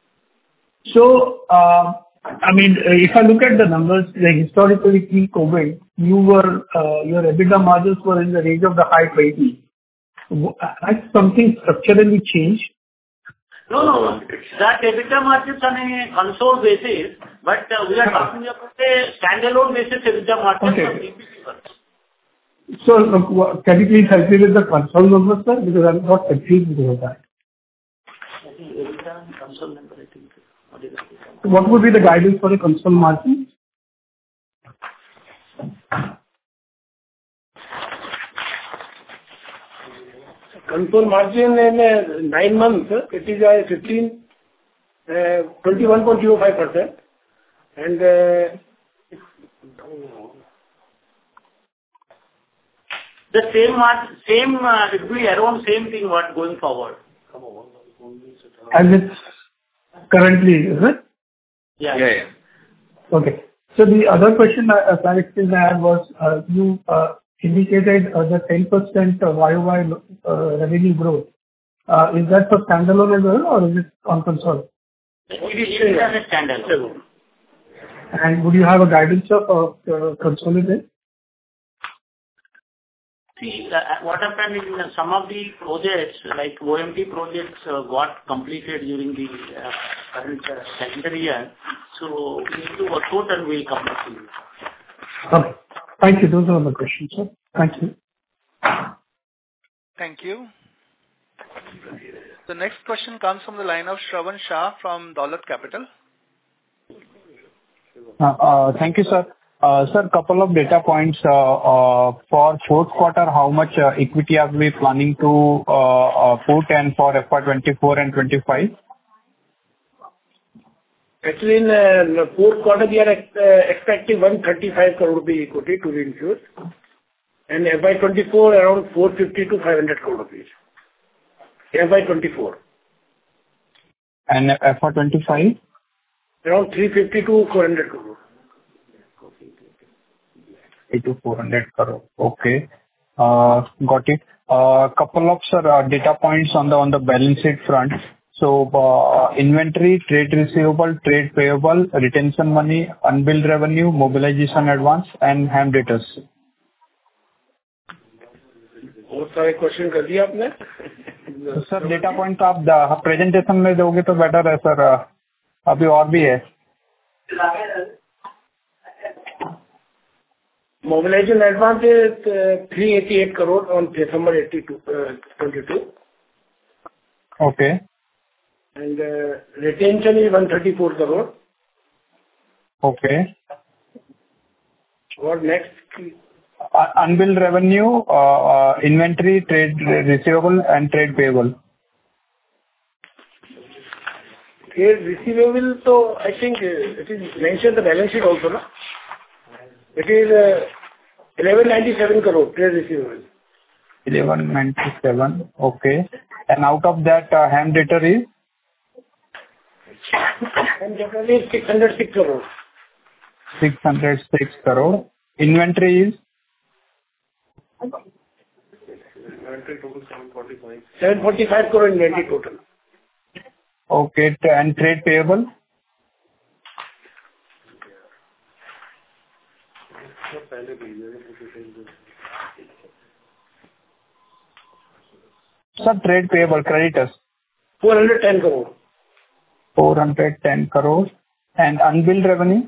[SPEAKER 12] So, uh, I mean, uh, if I look at the numbers, like historically pre-COVID, you were, uh, your EBITDA margins were in the range of the high twenties. W- Has something structurally changed?
[SPEAKER 6] No, no, no. That EBITDA margins on a consolidated basis, but uh, we are talking about a standalone basis EBITDA margin
[SPEAKER 12] Okay.
[SPEAKER 6] for B P C works.
[SPEAKER 12] So, look, wha- can you please help me with the console numbers, sir? Because I'm not confused because of that.
[SPEAKER 6] I think EBITDA and console number, I think. What is it?
[SPEAKER 12] So what would be the guidance for the console margin?
[SPEAKER 5] Console margin in uh, nine months, uh, it is uh, fifteen, uh, twenty-one point zero five percent. And uh,
[SPEAKER 6] The same margin, same, uh, it will be around same thing what going forward.
[SPEAKER 12] As it's currently, is it?
[SPEAKER 6] Yeah.
[SPEAKER 3] Yeah, yeah.
[SPEAKER 12] Okay. So the other question, I- uh, clarification I had was, uh, you uh, indicated uh, the ten percent Y O Y uh, revenue growth. Uh, Is that for standalone as well, or is it on console?
[SPEAKER 6] It is it is as a standalone.
[SPEAKER 12] And would you have a guidance of uh, uh, consolidated?
[SPEAKER 6] See, uh, what happened in some of the projects, like O M T projects, uh, got completed during the uh, current uh, calendar year. So we need to work out and we'll come back to you.
[SPEAKER 12] Okay. Thank you. Those are the questions, sir. Thank you.
[SPEAKER 1] Thank you. The next question comes from the line of Shravan Shah from Dolat Capital.
[SPEAKER 4] Uh, uh, Thank you, sir. Uh, Sir, couple of data points. Uh, uh, For fourth quarter, how much uh, equity are we planning to uh, uh, put in for F Y twenty-four and twenty-five?
[SPEAKER 5] Actually, in uh, the fourth quarter, we are uh, expecting one hundred thirty-five crore rupee equity to be infused, and F Y twenty-four around four hundred fifty to five hundred crore rupees. F Y twenty-four.
[SPEAKER 4] And F Y twenty-five?
[SPEAKER 5] Around three hundred fifty to four hundred crore.
[SPEAKER 4] three to four hundred crore. Okay. Uh, Got it. Uh, Couple of, sir, uh, data points on the on the balance sheet front. So, uh, inventory, trade receivable, trade payable, retention money, unbilled revenue, mobilization advance, and HAM debtors.
[SPEAKER 5] बहुत सारे question कर दिए आपने.
[SPEAKER 4] Sir data point आप presentation में दोगे तो better है सर. अभी और भी है.
[SPEAKER 5] Mobilization advance is uh, three hundred eighty-eight crore on December eighty-two, uh, twenty-two.
[SPEAKER 4] Okay.
[SPEAKER 5] And uh, retention is one hundred thirty-four crore.
[SPEAKER 4] Okay.
[SPEAKER 5] What next?
[SPEAKER 4] Uh, unbilled revenue, uh, uh, inventory, trade receivable, and trade payable.
[SPEAKER 5] Trade receivable, so I think uh, it is mentioned the balance sheet also, no? It is uh, eleven ninety-seven crore trade receivable.
[SPEAKER 4] eleven ninety-seven, okay. And out of that, uh, HAM debtor is?
[SPEAKER 5] HAM debtor is six hundred six crore.
[SPEAKER 4] six hundred six crore. Inventory is?
[SPEAKER 5] Inventory total seven forty-five. seven forty-five crore inventory total.
[SPEAKER 4] Okay, and trade payable? Sir, trade payable, creditors?
[SPEAKER 5] four hundred ten crore.
[SPEAKER 4] four hundred ten crore. And unbilled revenue?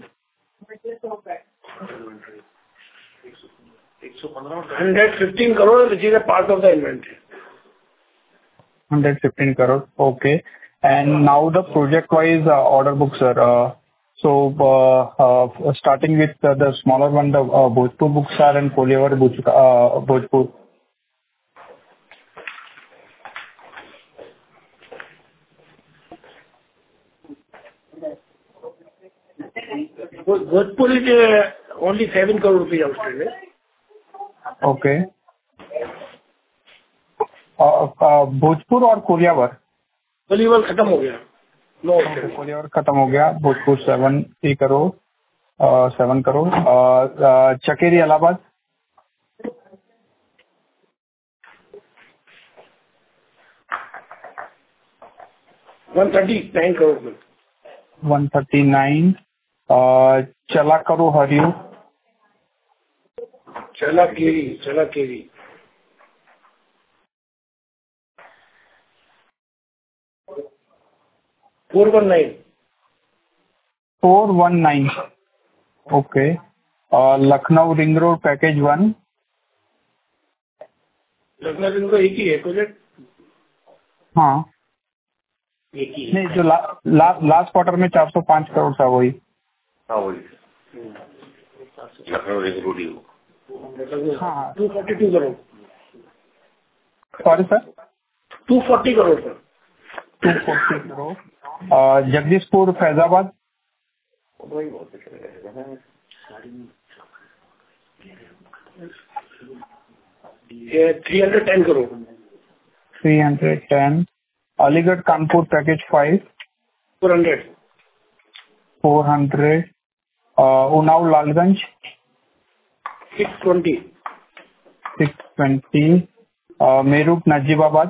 [SPEAKER 5] one hundred fifteen crore, which is a part of the inventory.
[SPEAKER 4] one hundred fifteen crore. Okay. And now the project-wise uh, order book, sir. Uh, so, uh, uh, starting with uh, the smaller one, the uh, Bhojpur Buxar and Koilwar uh, Bhojpur.
[SPEAKER 5] Bhojpur is uh, only seven crore rupees outstanding.
[SPEAKER 4] Okay. Uh, uh, Bhojpur और कोलियावर?
[SPEAKER 5] कोलियावर खत्म हो गया. No.
[SPEAKER 4] कोलियावर खत्म हो गया. Bhojpur seven crore, uh, seven crore. Uh, uh, Chakeri Allahabad?
[SPEAKER 5] one thirty-nine crore.
[SPEAKER 4] one thirty-nine. Uh, चला करो हरियो?
[SPEAKER 5] चला केरी, चला केरी. four one nine.
[SPEAKER 4] four one nine. Okay. Uh, Lucknow Ring Road Package one.
[SPEAKER 5] Lucknow ring road एक ही है प्रोजेक्ट.
[SPEAKER 4] हाँ.
[SPEAKER 5] एक ही.
[SPEAKER 4] नहीं, जो लास्ट क्वार्टर में चार सौ पाँच करोड़ था वही.
[SPEAKER 3] हाँ वही. लखनऊ रिंग रोड ही.
[SPEAKER 5] हाँ. two forty-two crore.
[SPEAKER 4] Sorry sir.
[SPEAKER 5] two forty crore sir.
[SPEAKER 4] two forty crore. Jagdishpur Faizabad?
[SPEAKER 5] three hundred ten crore.
[SPEAKER 4] three hundred ten. Aligarh Kanpur package five?
[SPEAKER 5] four hundred.
[SPEAKER 4] four hundred. Unnao Lalganj?
[SPEAKER 5] six twenty.
[SPEAKER 4] six twenty. Meerut Najibabad?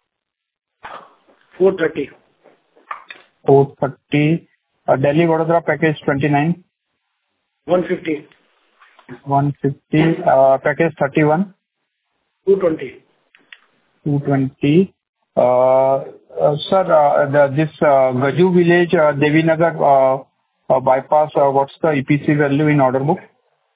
[SPEAKER 5] four thirty.
[SPEAKER 4] four thirty. Delhi Vadodara package twenty-nine?
[SPEAKER 5] one fifty.
[SPEAKER 4] one fifty. Package thirty-one?
[SPEAKER 5] two twenty.
[SPEAKER 4] two twenty. Uh, uh, Sir, uh, the- this uh, Gaju Village, uh, Devinagar uh, uh, bypass, uh, what's the E P C value in order book?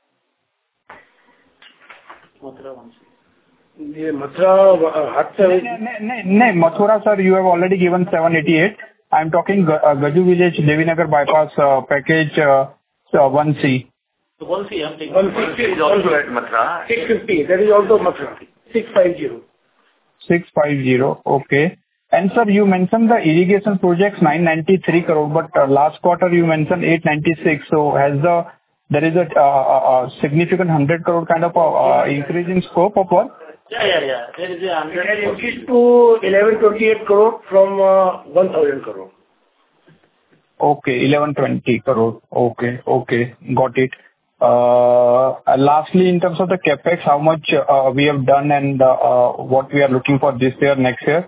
[SPEAKER 5] ये मथुरा हट से
[SPEAKER 4] No, no, no, Mathura, sir, you have already given seven eighty-eight. I'm talking Ga- uh, Gaju Village, Devinagar bypass, uh, package uh, uh, one C.
[SPEAKER 6] So one C, I'm taking.
[SPEAKER 5] one fifty is also at Mathura. six fifty, that is also Mathura. six fifty.
[SPEAKER 4] six fifty, okay. And sir, you mentioned the irrigation projects nine ninety-three crore, but uh, last quarter you mentioned eight ninety-six. So has the there is a uh, uh, significant one hundred crore kind of uh, uh, increase in scope of work?
[SPEAKER 6] Yeah, yeah, yeah. There is a
[SPEAKER 5] It
[SPEAKER 6] hundred.
[SPEAKER 5] has increased to eleven twenty-eight crore from uh, one thousand crore.
[SPEAKER 4] Okay, eleven twenty crore. Okay, okay, got it. Uh, and lastly, in terms of the capex, how much uh, we have done and uh, uh, what we are looking for this year, next year?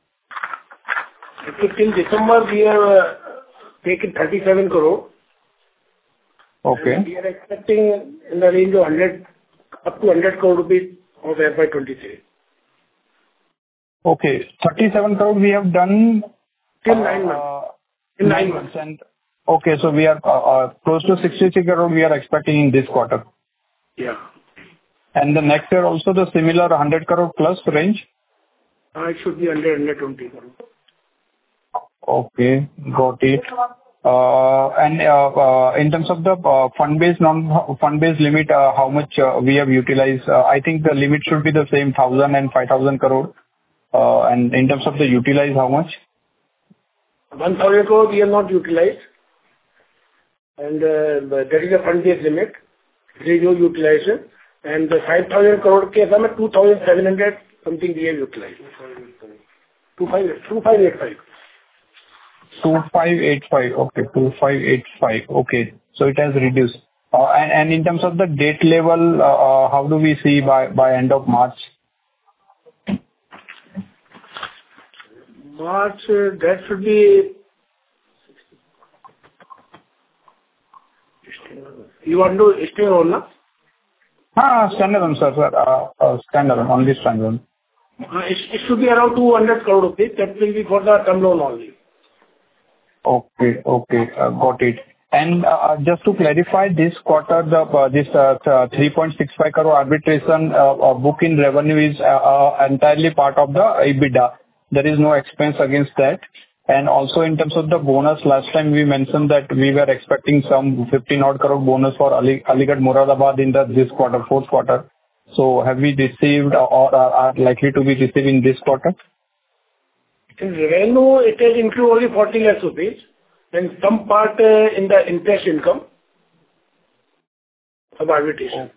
[SPEAKER 5] Till December, we have uh, taken thirty-seven crore.
[SPEAKER 4] Okay.
[SPEAKER 5] And we are expecting in the range of one hundred, up to one hundred crore rupees of F Y twenty-three.
[SPEAKER 4] Okay, thirty-seven crore we have done
[SPEAKER 5] Till nine months.
[SPEAKER 4] uh,
[SPEAKER 5] In nine months.
[SPEAKER 4] And okay, so we are uh, uh, close to sixty-three crore we are expecting in this quarter.
[SPEAKER 5] Yeah.
[SPEAKER 4] And the next year also the similar one hundred crore plus range?
[SPEAKER 5] Uh, It should be under one hundred twenty crore.
[SPEAKER 4] Okay, got it. Uh, And uh, uh, in terms of the uh, fund-based, non-fund-based limit, uh, how much uh, we have utilized? Uh, I think the limit should be the same, one thousand and five thousand crore. Uh, And in terms of the utilize, how much?
[SPEAKER 5] one thousand crore we have not utilized. And uh, there is a fund-based limit. There is no utilization. And the five thousand crore case, I mean two thousand seven hundred something we have utilized. two five eight five.
[SPEAKER 4] two five eight five. Okay, two five eight five. Okay, so it has reduced. Uh, And and in terms of the debt level, uh, uh, how do we see by by end of March?
[SPEAKER 5] March, uh, that should be... You want to stay on, na?
[SPEAKER 4] Ah, standalone, sir, sir. Uh, uh, Standalone, only standalone.
[SPEAKER 5] Uh, It it should be around two hundred crore rupees. That will be for the term loan only.
[SPEAKER 4] Okay, okay, uh, got it. And uh, just to clarify, this quarter, the uh, this uh, three point six five crore arbitration uh, uh, book in revenue is uh, uh, entirely part of the EBITDA. There is no expense against that. And also in terms of the bonus, last time we mentioned that we were expecting some fifteen odd crore bonus for Ali, Aligarh Moradabad in the this quarter, fourth quarter. So have we received or are, are likely to be receiving this quarter?
[SPEAKER 5] In revenue, it has included only forty lakhs rupees and some part uh, in the interest income of arbitration.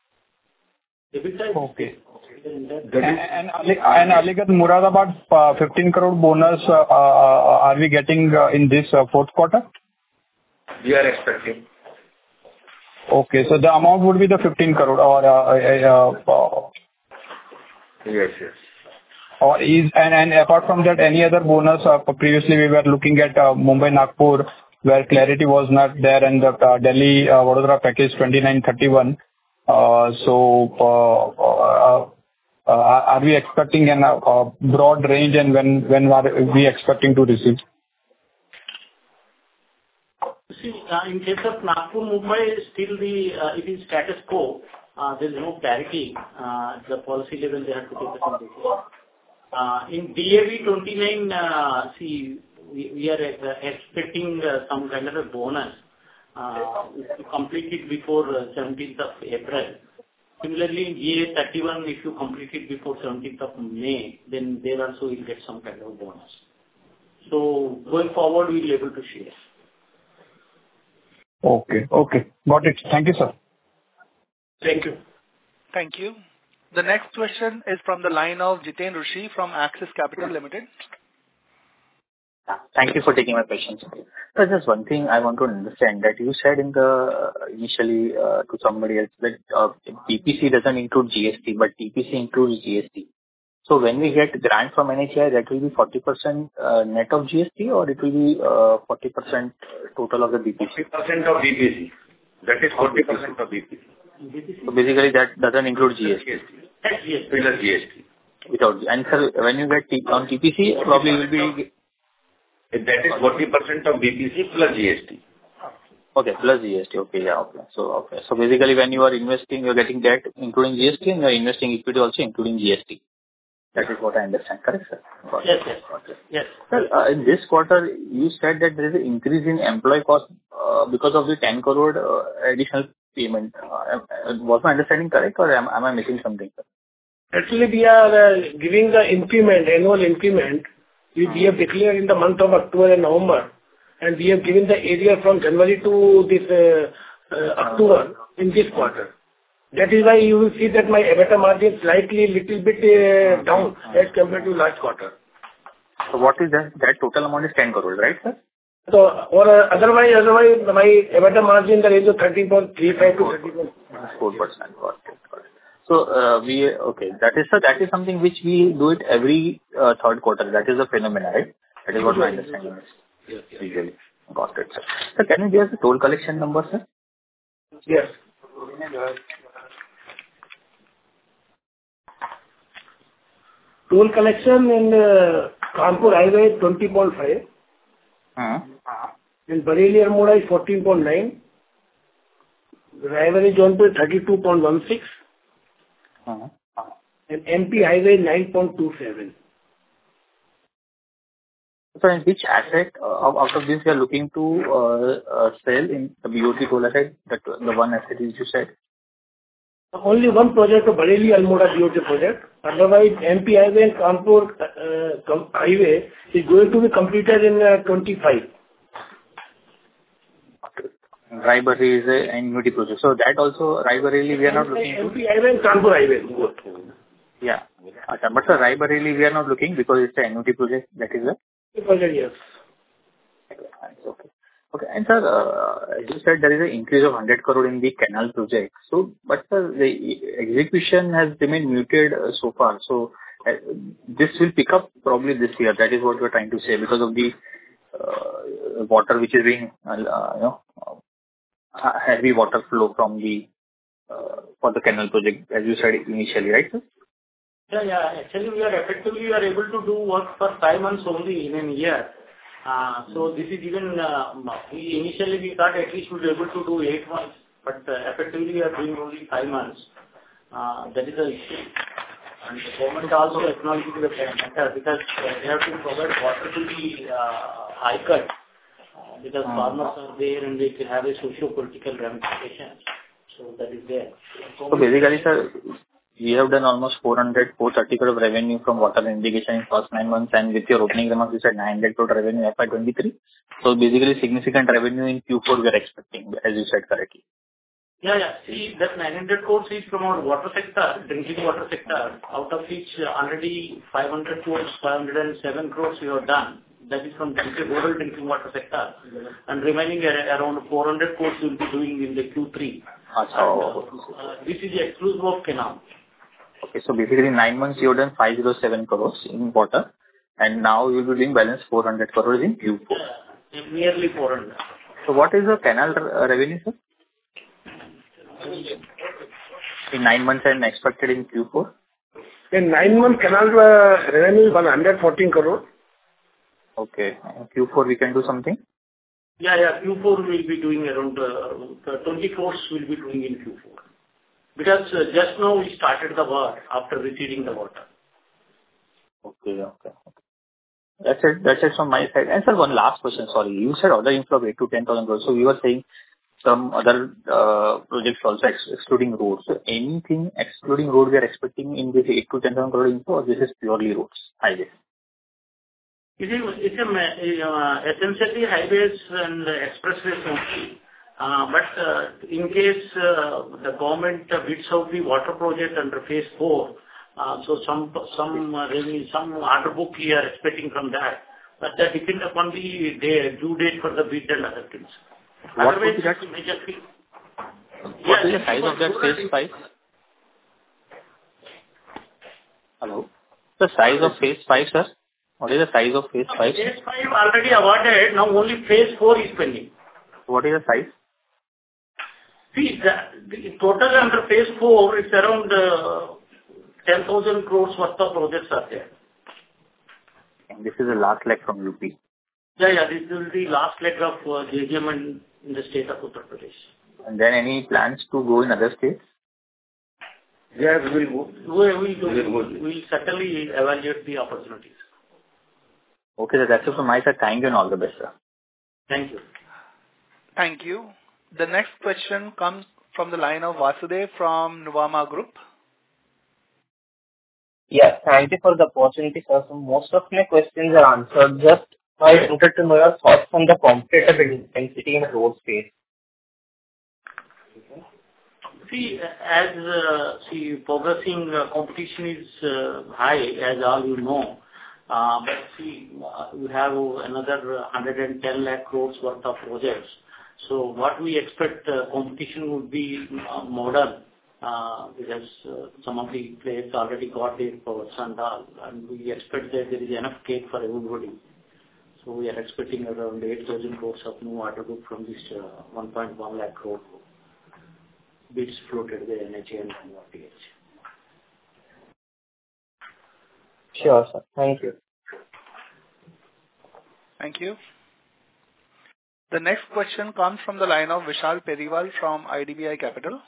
[SPEAKER 4] Okay. And and Ali- and Aligarh Moradabad uh, fifteen crore bonus, uh, uh, are we getting uh, in this uh, fourth quarter?
[SPEAKER 3] We are expecting.
[SPEAKER 4] Okay, so the amount would be the fifteen crore or uh, uh, uh,
[SPEAKER 3] Yes, yes.
[SPEAKER 4] or is and and apart from that, any other bonus? Uh, previously we were looking at uh, Mumbai Nagpur, where clarity was not there, and the uh, Delhi uh, Vadodara package twenty-nine thirty-one. Uh, so uh, uh, uh, are we expecting an uh, broad range, and when when are we expecting to receive?
[SPEAKER 6] See, uh, in case of Nagpur, Mumbai, still the uh, it is status quo. Uh, there is no clarity. Uh, the policy level they have to take some decision. Uh, in D A V twenty-nine, uh, see, we, we are uh, expecting uh, some kind of a bonus uh, if you complete it before uh, seventeenth of April. Similarly, in D A thirty-one, if you complete it before seventeenth of May, then there also will get some kind of bonus. So going forward, we will be able to share.
[SPEAKER 4] Okay, okay, got it. Thank you, sir.
[SPEAKER 5] Thank you.
[SPEAKER 1] Thank you. The next question is from the line of Jiten Rushi from Axis Capital Limited.
[SPEAKER 2] Thank you for taking my question, sir. So just one thing I want to understand, that you said in the uh, initially uh, to somebody else that uh, P P C doesn't include G S T, but T P C includes G S T. So when we get grant from N H A I, that will be forty percent uh, net of G S T, or it will be uh, forty percent total of the B P C?
[SPEAKER 3] forty percent of B P C. That is forty percent of B P C.
[SPEAKER 2] So basically, that doesn't include G S T.
[SPEAKER 6] That's G S T.
[SPEAKER 3] Plus G S T.
[SPEAKER 2] Without. And sir, when you get T- on T P C, probably will be...
[SPEAKER 3] That is forty percent of B P C plus G S T.
[SPEAKER 2] Okay, plus G S T. Okay, yeah, okay. So, okay. So basically, when you are investing, you're getting debt including G S T, and you're investing equity also including G S T. That is what I understand. Correct, sir? Got
[SPEAKER 6] Yes,
[SPEAKER 2] it.
[SPEAKER 6] yes.
[SPEAKER 2] Got it.
[SPEAKER 6] Yes.
[SPEAKER 2] Sir, uh, in this quarter, you said that there is an increase in employee cost uh, because of the ten crore uh, additional payment. Uh, was my understanding correct, or am, am I missing something, sir?
[SPEAKER 5] Actually, we are uh, giving the increment, annual increment, which we have declared in the month of October and November, and we have given the area from January to this uh, uh, October in this quarter. That is why you will see that my EBITDA margin slightly little bit uh, down as compared to last quarter.
[SPEAKER 2] So what is that? That total amount is ten crore, right, sir?
[SPEAKER 5] So, or uh, otherwise, otherwise, my EBITDA margin in the range of thirteen point three five to thirteen point
[SPEAKER 2] four percent. Got it. Got it. So, uh, we... Okay, that is, sir, that is something which we do it every uh, third quarter. That is a phenomenon, right? That is what my understanding is.
[SPEAKER 5] Yes, yes.
[SPEAKER 2] Usually. Got it, sir. Sir, can you give us the toll collection number, sir?
[SPEAKER 5] Yes. Toll collection in uh, Kanpur Highway twenty point five.
[SPEAKER 2] Uh-huh.
[SPEAKER 5] In Bareilly Almora is fourteen point nine. Raebareli Jaunpur thirty-two point one six.
[SPEAKER 2] Uh-huh.
[SPEAKER 5] And M P Highway nine point two seven.
[SPEAKER 2] So in which asset uh, out of this you are looking to uh, uh, sell in the B O T toll asset, that the one asset which you said?
[SPEAKER 5] Only one project of Bareilly Almora B O T project. Otherwise, M P Highway and Kanpur uh, com- Highway is going to be completed in uh, twenty-five.
[SPEAKER 2] Raebareli is an annuity project. So that also, Raebareli we are not looking
[SPEAKER 5] M P Highway and Kanpur Highway, both.
[SPEAKER 2] Yeah. Achha, but sir, Raebareli we are not looking because it's an annuity project. That is a
[SPEAKER 5] project, yes.
[SPEAKER 2] Okay. Okay. And sir, uh, you said there is an increase of one hundred crore in the canal project. So, but sir, the execution has remained muted uh, so far. So, uh, this will pick up probably this year. That is what we are trying to say because of the uh, water which is being, uh, you know, uh, heavy water flow from the uh, for the canal project, as you said initially, right, sir?
[SPEAKER 6] Yeah, yeah. Actually, we are effectively we are able to do work for five months only in a year. Uh, so this is even, uh, we initially we thought at least we will be able to do eight months, but uh, effectively we are doing only five months. Uh, that is the issue. And the government also acknowledges the matter because uh, they have to provide water to the uh, high cut uh, because uh-huh. farmers are there and they can have a socio-political ramification. So that is there.
[SPEAKER 2] So basically, sir, we have done almost four hundred, four thirty crore revenue from water irrigation in first nine months, and with your opening remarks, you said nine hundred crore revenue in F Y twenty-three. So basically, significant revenue in Q four we are expecting, as you said correctly.
[SPEAKER 6] Yeah, yeah. See, that nine hundred crores is from our water sector, drinking water sector, out of which already five hundred crores, five hundred seven crores we have done. That is from drinking, rural drinking water sector. And remaining around four hundred crores we will be doing in the Q three. And, uh, uh, this is the exclusive of canal.
[SPEAKER 2] Okay, so basically nine months you have done five hundred seven crores in water, and now you will be doing balance four hundred crores in Q four.
[SPEAKER 6] Yeah, nearly four hundred.
[SPEAKER 2] So what is the canal uh, revenue, sir? In nine months and expected in Q four?
[SPEAKER 5] In nine months, canal uh, revenue is one hundred fourteen crore.
[SPEAKER 2] Okay. In Q four we can do something?
[SPEAKER 6] Yeah, yeah. Q four will be doing around uh, twenty crores will be doing in Q four. Because uh, just now we started the work after receiving the water.
[SPEAKER 2] Okay, okay. That's it. That's it from my side. And sir, one last question. Sorry, you said order inflow of eight to ten thousand crores. So we were saying some other uh, projects also ex- excluding roads. So anything excluding road we are expecting in this eight to ten thousand crore inflow, or this is purely roads, highways?
[SPEAKER 6] It is, it's a, uh, essentially highways and expressways only. Uh, but uh, in case uh, the government uh, bids out the water project under phase four, uh, so some some uh, revenue, some order book we are expecting from that. But that depends upon the day, due date for the bid and other things.
[SPEAKER 2] What
[SPEAKER 6] Otherwise,
[SPEAKER 2] would be that?
[SPEAKER 6] Major fee.
[SPEAKER 2] What
[SPEAKER 6] yeah,
[SPEAKER 2] is the size of that phase five? Hello? The size of phase five, sir? What is the size of phase five?
[SPEAKER 6] Phase five already awarded. Now only phase four is pending.
[SPEAKER 2] What is the size?
[SPEAKER 6] See, the the total under phase four, it's around uh, ten thousand crores worth of projects are there.
[SPEAKER 2] And this is the last leg from U P.
[SPEAKER 6] Yeah, yeah. This is the last leg of uh, J J M in in the state of Uttar Pradesh.
[SPEAKER 2] And then any plans to go in other states?
[SPEAKER 3] Yeah, we will go.
[SPEAKER 6] We will
[SPEAKER 3] We will go.
[SPEAKER 6] we will certainly evaluate the opportunities.
[SPEAKER 2] Okay, sir. That's it from my side. Thank you and all the best, sir.
[SPEAKER 6] Thank you.
[SPEAKER 1] Thank you. The next question comes from the line of Vasudev from Nuvama Group.
[SPEAKER 13] Yeah, thank you for the opportunity, sir. So most of my questions are answered. Just I wanted to know your thoughts on the competitive intensity in the road space.
[SPEAKER 6] See, as uh, see, progressing uh, competition is uh, high, as all you know. Uh, but see, uh, we have another one hundred ten lakh crores worth of projects. So what we expect uh, competition would be uh, modern, uh, because uh, some of the players already got their powers and all, and we expect that there is enough cake for everybody. So we are expecting around eight thousand crores of new order book from this uh, one point one lakh crore bids floated by N H A and M O T H.
[SPEAKER 13] Sure, sir. Thank you.
[SPEAKER 1] Thank you. The next question comes from the line of Vishal Periwal from I D B I Capital.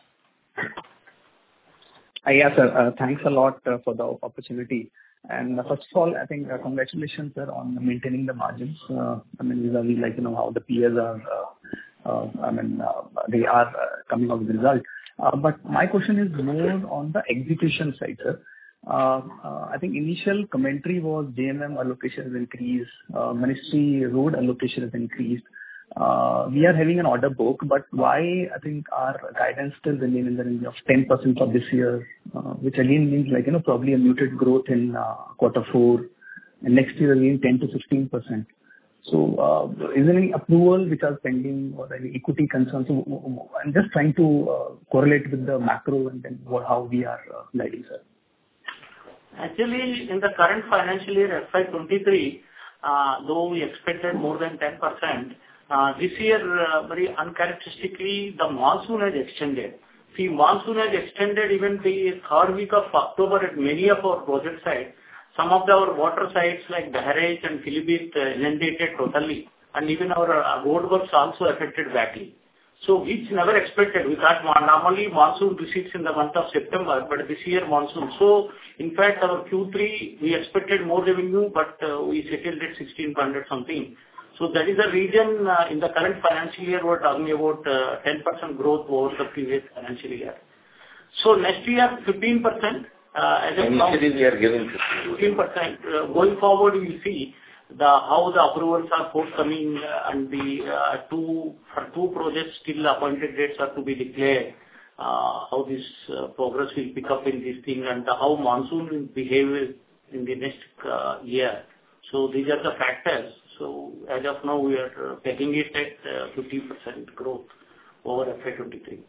[SPEAKER 14] Uh, yeah, sir. Uh, thanks a lot uh, for the opportunity. And uh, first of all, I think uh, congratulations, sir, on maintaining the margins. Uh, I mean, vis-a-vis, like, you know, how the peers are, uh, uh, I mean, uh, they are uh, coming out with the result. Uh, but my question is more on the execution side, sir. Uh, uh, I think initial commentary was J M M allocation has increased, uh, ministry road allocation has increased. Uh, we are having an order book, but why I think our guidance still remain in the range of ten percent for this year, uh, which again means, like, you know, probably a muted growth in uh, quarter four, and next year again ten to fifteen percent. So, uh, is there any approval which are pending or any equity concerns? So, I'm just trying to uh, correlate with the macro and then what, how we are uh, guiding, sir.
[SPEAKER 6] Actually, in the current financial year, F Y twenty-three, uh, though we expected more than ten percent, uh, this year, uh, very uncharacteristically, the monsoon has extended. See, monsoon has extended even the third week of October at many of our project sites. Some of our water sites like Dahej and Pilibhit uh, inundated totally, and even our uh, road works also affected badly. So which never expected. We thought normally monsoon recedes in the month of September, but this year monsoon. So in fact, our Q three, we expected more revenue, but uh, we settled at sixteen hundred something. So that is the reason uh, in the current financial year, we're talking about uh, ten percent growth over the previous financial year. So next year, fifteen percent. Uh, as a
[SPEAKER 3] Initially, we are giving
[SPEAKER 6] fifteen percent. Uh, going forward, we will see the how the approvals are forthcoming, uh, and the uh, two for two projects still appointed dates are to be declared. Uh, how this uh, progress will pick up in this thing, and how monsoon will behave in the next uh, year. So these are the factors. So as of now, we are uh, pegging it at uh, fifteen percent growth over F Y twenty-three.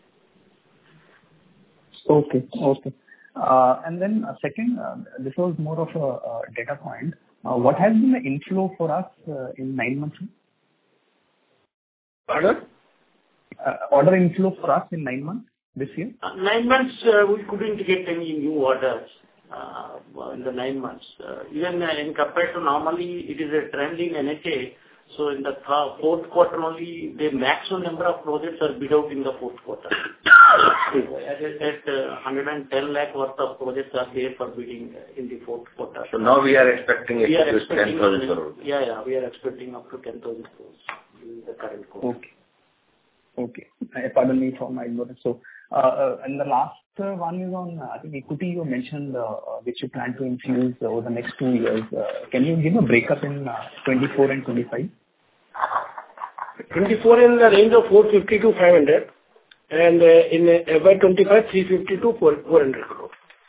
[SPEAKER 14] Okay. Okay. Uh, And then uh, second, uh, this was more of a uh, data point. Uh, What has been the inflow for us uh, in nine months?
[SPEAKER 6] Pardon?
[SPEAKER 14] Uh, Order inflow for us in nine months this year?
[SPEAKER 6] Uh, Nine months, uh, we couldn't get any new orders uh, in the nine months. Uh, Even uh, in compared to normally, it is a trend in N H A. So in the th- fourth quarter only, the maximum number of projects are bid out in the fourth quarter. As I said, uh, one hundred ten lakh worth of projects are there for bidding in the fourth quarter.
[SPEAKER 3] So now we are expecting it
[SPEAKER 6] We are
[SPEAKER 3] to be
[SPEAKER 6] expecting
[SPEAKER 3] ten thousand crores.
[SPEAKER 6] Yeah, yeah, we are expecting up to ten thousand crores in the current quarter.
[SPEAKER 14] Okay. Okay. Uh, Pardon me for my ignorance. So, uh, uh, and the last uh, one is on, uh, I think, equity you mentioned, uh, uh, which you plan to infuse over the next two years. Uh, Can you give a breakup in uh, twenty-four and twenty-five?
[SPEAKER 5] twenty-four in the range of four fifty to five hundred, and uh, in uh, F Y twenty-five, three fifty to four hundred crore.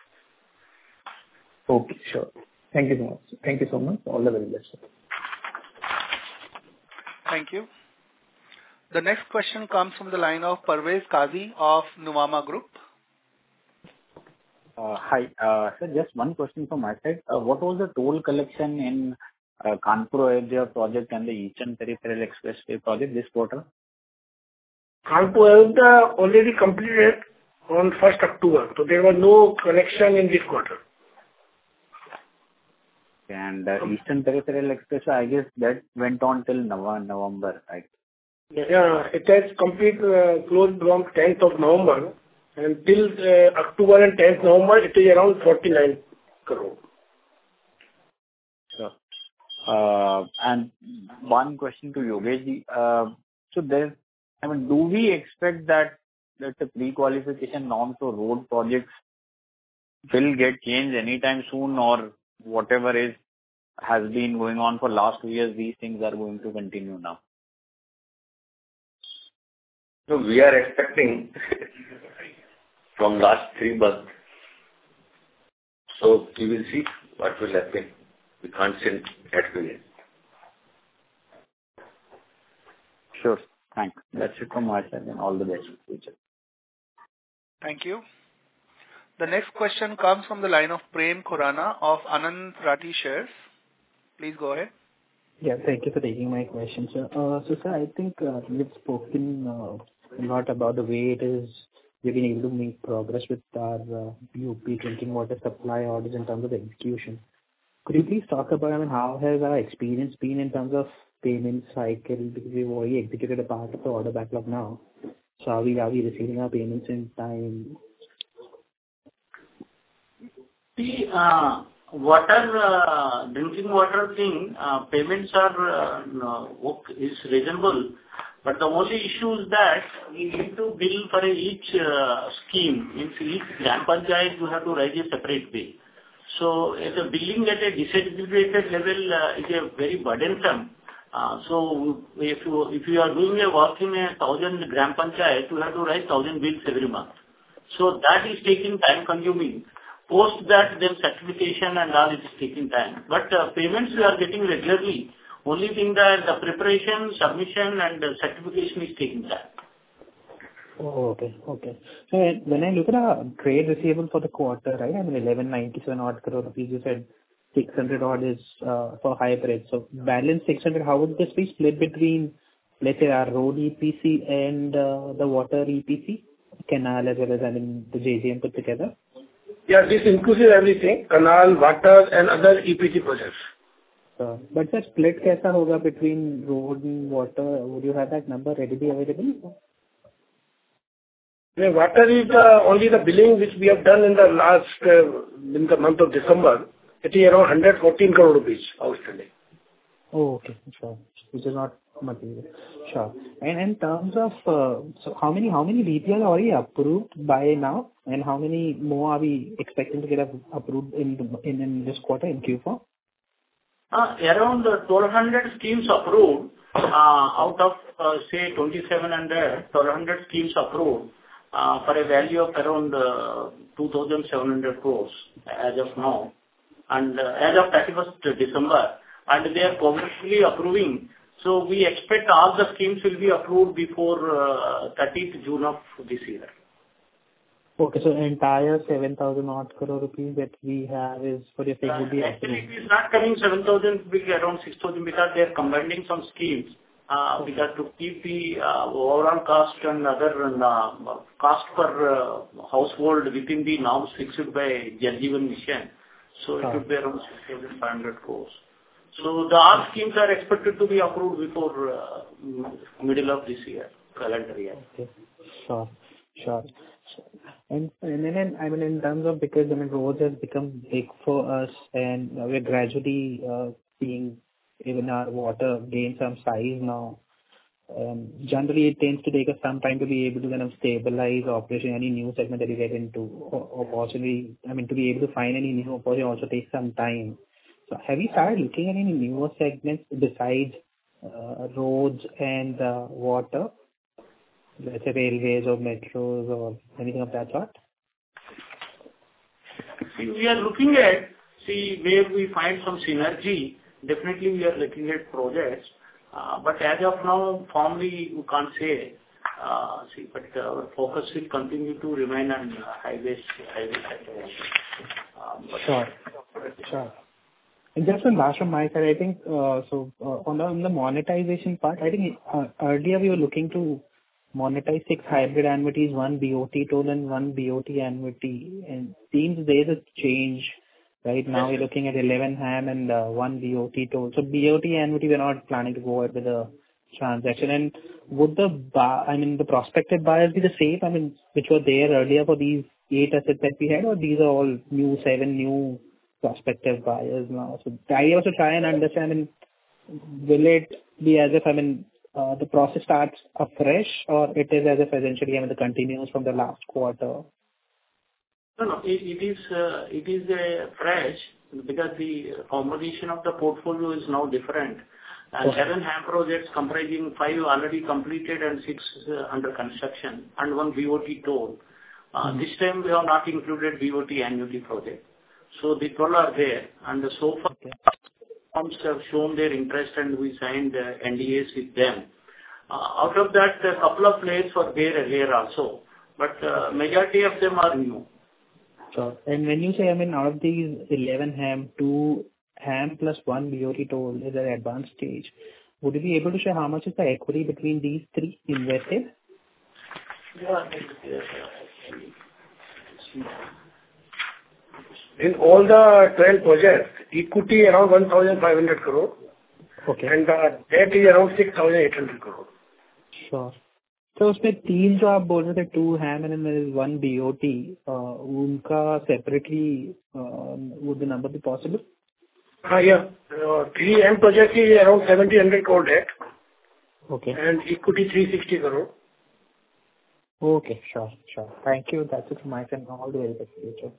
[SPEAKER 14] Okay, sure. Thank you so much. Thank you so much. All the very best, sir.
[SPEAKER 1] Thank you. The next question comes from the line of Parvez Qazi of Nuvama Group.
[SPEAKER 15] Uh, Hi. Uh, Sir, just one question from my side. Uh, What was the toll collection in uh, Kanpur Ayodhya project and the Eastern Peripheral Expressway project this quarter?
[SPEAKER 5] Kanpur have the already completed on first October, so there was no connection in this quarter.
[SPEAKER 15] And uh, Eastern Peripheral Express, I guess that went on till November, right?
[SPEAKER 5] Yeah, it has complete uh, closed from tenth of November, and till uh, October and tenth November, it is around forty-nine crore.
[SPEAKER 15] Sure. Uh, and one question to Yogesh. Uh, so there, I mean, do we expect that that the pre-qualification norms for road projects will get changed anytime soon, or whatever is has been going on for last two years, these things are going to continue now?
[SPEAKER 3] So we are expecting from last three months. So we will see what will happen. We can't say that way.
[SPEAKER 15] Sure. Thanks. That's it from my side, and all the best for the future.
[SPEAKER 1] Thank you. The next question comes from the line of Prem Khurana of Anand Rathi Shares. Please go ahead.
[SPEAKER 16] Yeah, thank you for taking my question, sir. Uh, so, sir, I think uh, you've spoken uh, a lot about the way it is we've been able to make progress with our uh, U P drinking water supply orders in terms of execution. Could you please talk about, I mean, how has our experience been in terms of payment cycle? Because we've already executed a part of the order backlog now. So are we, are we receiving our payments in time?
[SPEAKER 6] The uh, water, uh, drinking water thing, uh, payments are uh, no, is reasonable, but the only issue is that we need to bill for each uh, scheme. Means each Gram Panchayat you have to raise a separate bill. So uh, the billing at a disaggregated level uh, is a very burdensome. Uh, so if you if you are doing a work in a thousand Gram Panchayat, you have to raise thousand bills every month. So that is taking time consuming. Post that, then certification and all, it is taking time. But uh, payments we are getting regularly. Only thing that the preparation, submission and uh, certification is taking time.
[SPEAKER 16] Oh, okay, okay. So when I look at our trade receivable for the quarter, right, I mean eleven ninety-seven odd crore rupees, you said six hundred odd is uh, for hybrid. So balance six hundred, how would this be split between, let's say, our road E P C and uh, the water E P C, canal as well as, I mean, the J J M put together?
[SPEAKER 5] Yeah, this includes everything, canal, water and other E P C projects.
[SPEAKER 16] Uh, but sir, split kaisa hoga between road and water? Would you have that number readily available?
[SPEAKER 5] The water is uh, only the billing which we have done in the last, uh, in the month of December. It is around one hundred fourteen crore rupees outstanding.
[SPEAKER 16] Oh, okay, sure. Which is not material. Sure. And in terms of, uh, so how many, how many D P are already approved by now? And how many more are we expecting to get approved in, the, in, in this quarter, in Q four?
[SPEAKER 6] Uh, around uh, twelve hundred schemes approved, uh, out of, uh, say, twenty-seven hundred, twelve hundred schemes approved, uh, for a value of around uh, two thousand seven hundred crores as of now. And uh, as of thirty-first December, and they are progressively approving. So we expect all the schemes will be approved before uh, thirtieth June of this year.
[SPEAKER 16] Okay, so entire seven thousand odd crore rupees that we have is for your sake
[SPEAKER 6] Uh,
[SPEAKER 16] would be
[SPEAKER 6] Actually,
[SPEAKER 16] approved.
[SPEAKER 6] it is not coming seven thousand, it will be around six thousand because they are combining some schemes. Uh, because to keep the uh, overall cost and other uh, cost per uh, household within the norms fixed by Jal Jeevan Mission. So it
[SPEAKER 16] Ah.
[SPEAKER 6] would be around six thousand five hundred crores. So the all schemes are expected to be approved before uh, middle of this year, calendar year.
[SPEAKER 16] Okay, sure, sure. And and then, I mean, in terms of, because, I mean, roads has become big for us, and we're gradually uh, seeing even our water gain some size now. Um, Generally, it tends to take us some time to be able to kind of stabilize operation, any new segment that you get into, or or possibly, I mean, to be able to find any new opportunity also takes some time. So have you started looking at any newer segments besides uh, roads and uh, water? Let's say railways or metros or anything of that sort?
[SPEAKER 6] See, we are looking at, see, where we find some synergy, definitely we are looking at projects. Uh, But as of now, formally, we can't say. Uh, See, but our focus will continue to remain on uh, highways, highway sector. Um, but-
[SPEAKER 16] Sure. Sure. And just one last from my side, I think, uh, so uh, on the on the monetization part, I think uh, earlier we were looking to monetize six hybrid annuities, one B O T toll and one B O T annuity. And seems there's a change. Right now we're looking at eleven HAM and uh, one B O T toll. So B O T annuity, we're not planning to go ahead with the transaction. And would the buy, I mean, the prospective buyers be the same, I mean, which were there earlier for these eight assets that we had, or these are all new, seven new prospective buyers now? So the idea was to try and understand, I mean, will it be as if, I mean, uh, the process starts afresh, or it is as if essentially, I mean, the continues from the last quarter?
[SPEAKER 6] No, no, it, it is, uh, it is uh, fresh because the composition of the portfolio is now different. And
[SPEAKER 16] Okay.
[SPEAKER 6] seven HAM projects comprising five already completed and six uh, under construction, and one B O T toll. Uh,
[SPEAKER 16] Mhm.
[SPEAKER 6] This time we have not included B O T annuity project. So the twelve are there, and so far firms have shown their interest, and we signed uh, N D As with them. Uh, Out of that, a couple of players were there earlier also, but uh, majority of them are new.
[SPEAKER 16] Sure. And when you say, I mean, out of these eleven HAM, two HAM plus one B O T toll is at advanced stage, would you be able to share how much is the equity between these three invested?
[SPEAKER 6] Yeah.
[SPEAKER 5] In all the twelve projects, equity around one thousand five hundred crore.
[SPEAKER 16] Okay.
[SPEAKER 5] And uh, debt is around six thousand eight hundred crore.
[SPEAKER 16] Sure. तो उसमें तीन जो आप बोल रहे थे, two HAM and there is one BOT, उनका separately would the number be possible?
[SPEAKER 5] Ah, yeah. Uh, three HAM projects is around seventeen hundred crore debt.
[SPEAKER 16] Okay.
[SPEAKER 5] And equity three sixty crore.
[SPEAKER 16] Okay, sure, sure. Thank you. That's it from my side. All the very best future.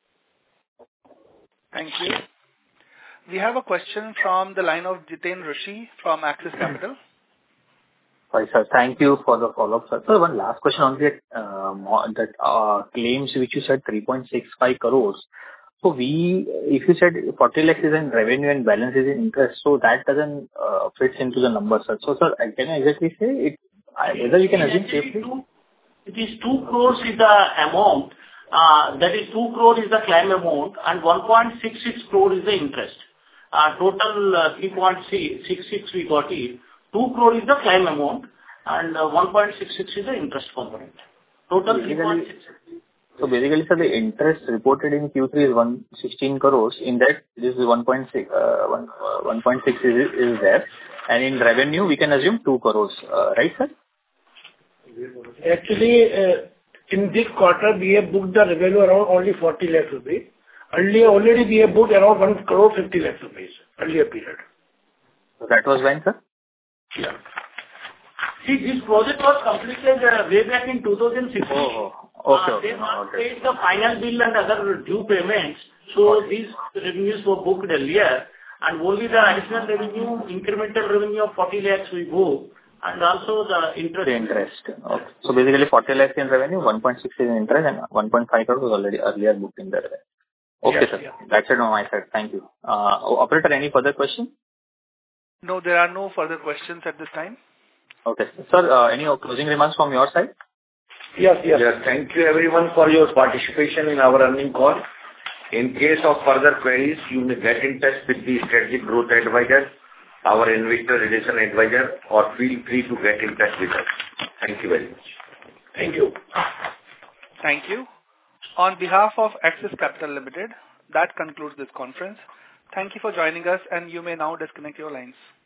[SPEAKER 1] Thank you. We have a question from the line of Jiten Rishi from Axis Capital.
[SPEAKER 2] Hi, sir. Thank you for the follow-up, sir. Sir, one last question on that, uh, mo- that uh, claims which you said three point six five crores. So we, if you said forty lakhs is in revenue and balance is in interest, so that doesn't uh, fits into the number, sir. So, sir, I- can I exactly say it, I- whether you can assume safely?
[SPEAKER 6] It is two crores is the amount, uh, that is two crore is the claim amount, and one point six six crore is the interest. Uh, Total uh, three point six six we got it. two crore is the claim amount, and uh, one point six six is the interest component. Total three point six six.
[SPEAKER 2] So basically, sir, the interest reported in Q three is one hundred sixteen crores. In that, this is one point six, uh, one, uh, one point six is, is there. And in revenue, we can assume two crores, uh, right, sir?
[SPEAKER 5] Actually, uh, in this quarter, we have booked the revenue around only forty lakh rupees. Earlier, already we have booked around one crore fifty lakh rupees, earlier period.
[SPEAKER 2] So that was when, sir?
[SPEAKER 5] Yeah.
[SPEAKER 6] See, this project was completed uh, way back in two thousand sixteen.
[SPEAKER 2] Oh, okay,
[SPEAKER 6] Uh,
[SPEAKER 2] okay.
[SPEAKER 6] They not
[SPEAKER 2] okay.
[SPEAKER 6] paid the final bill and other due payments, so these revenues were booked earlier, and only the additional revenue, incremental revenue of forty lakhs we booked, and also the interest.
[SPEAKER 2] The interest. Okay. So basically, forty lakhs in revenue, one point six is in interest, and one point five crores was already earlier booked in the revenue. Okay,
[SPEAKER 5] Yes,
[SPEAKER 2] sir.
[SPEAKER 5] yeah.
[SPEAKER 2] That's it on my side. Thank you. Uh, Operator, any further question?
[SPEAKER 1] No, there are no further questions at this time.
[SPEAKER 2] Okay. Sir, uh, any closing remarks from your side?
[SPEAKER 5] Yes, yes.
[SPEAKER 3] Yes, thank you everyone for your participation in our earnings call. In case of further queries, you may get in touch with the Strategic Growth Advisor, our Investor Relation Advisor, or feel free to get in touch with us. Thank you very much.
[SPEAKER 5] Thank you.
[SPEAKER 1] Thank you. On behalf of Axis Capital Limited, that concludes this conference. Thank you for joining us, and you may now disconnect your lines.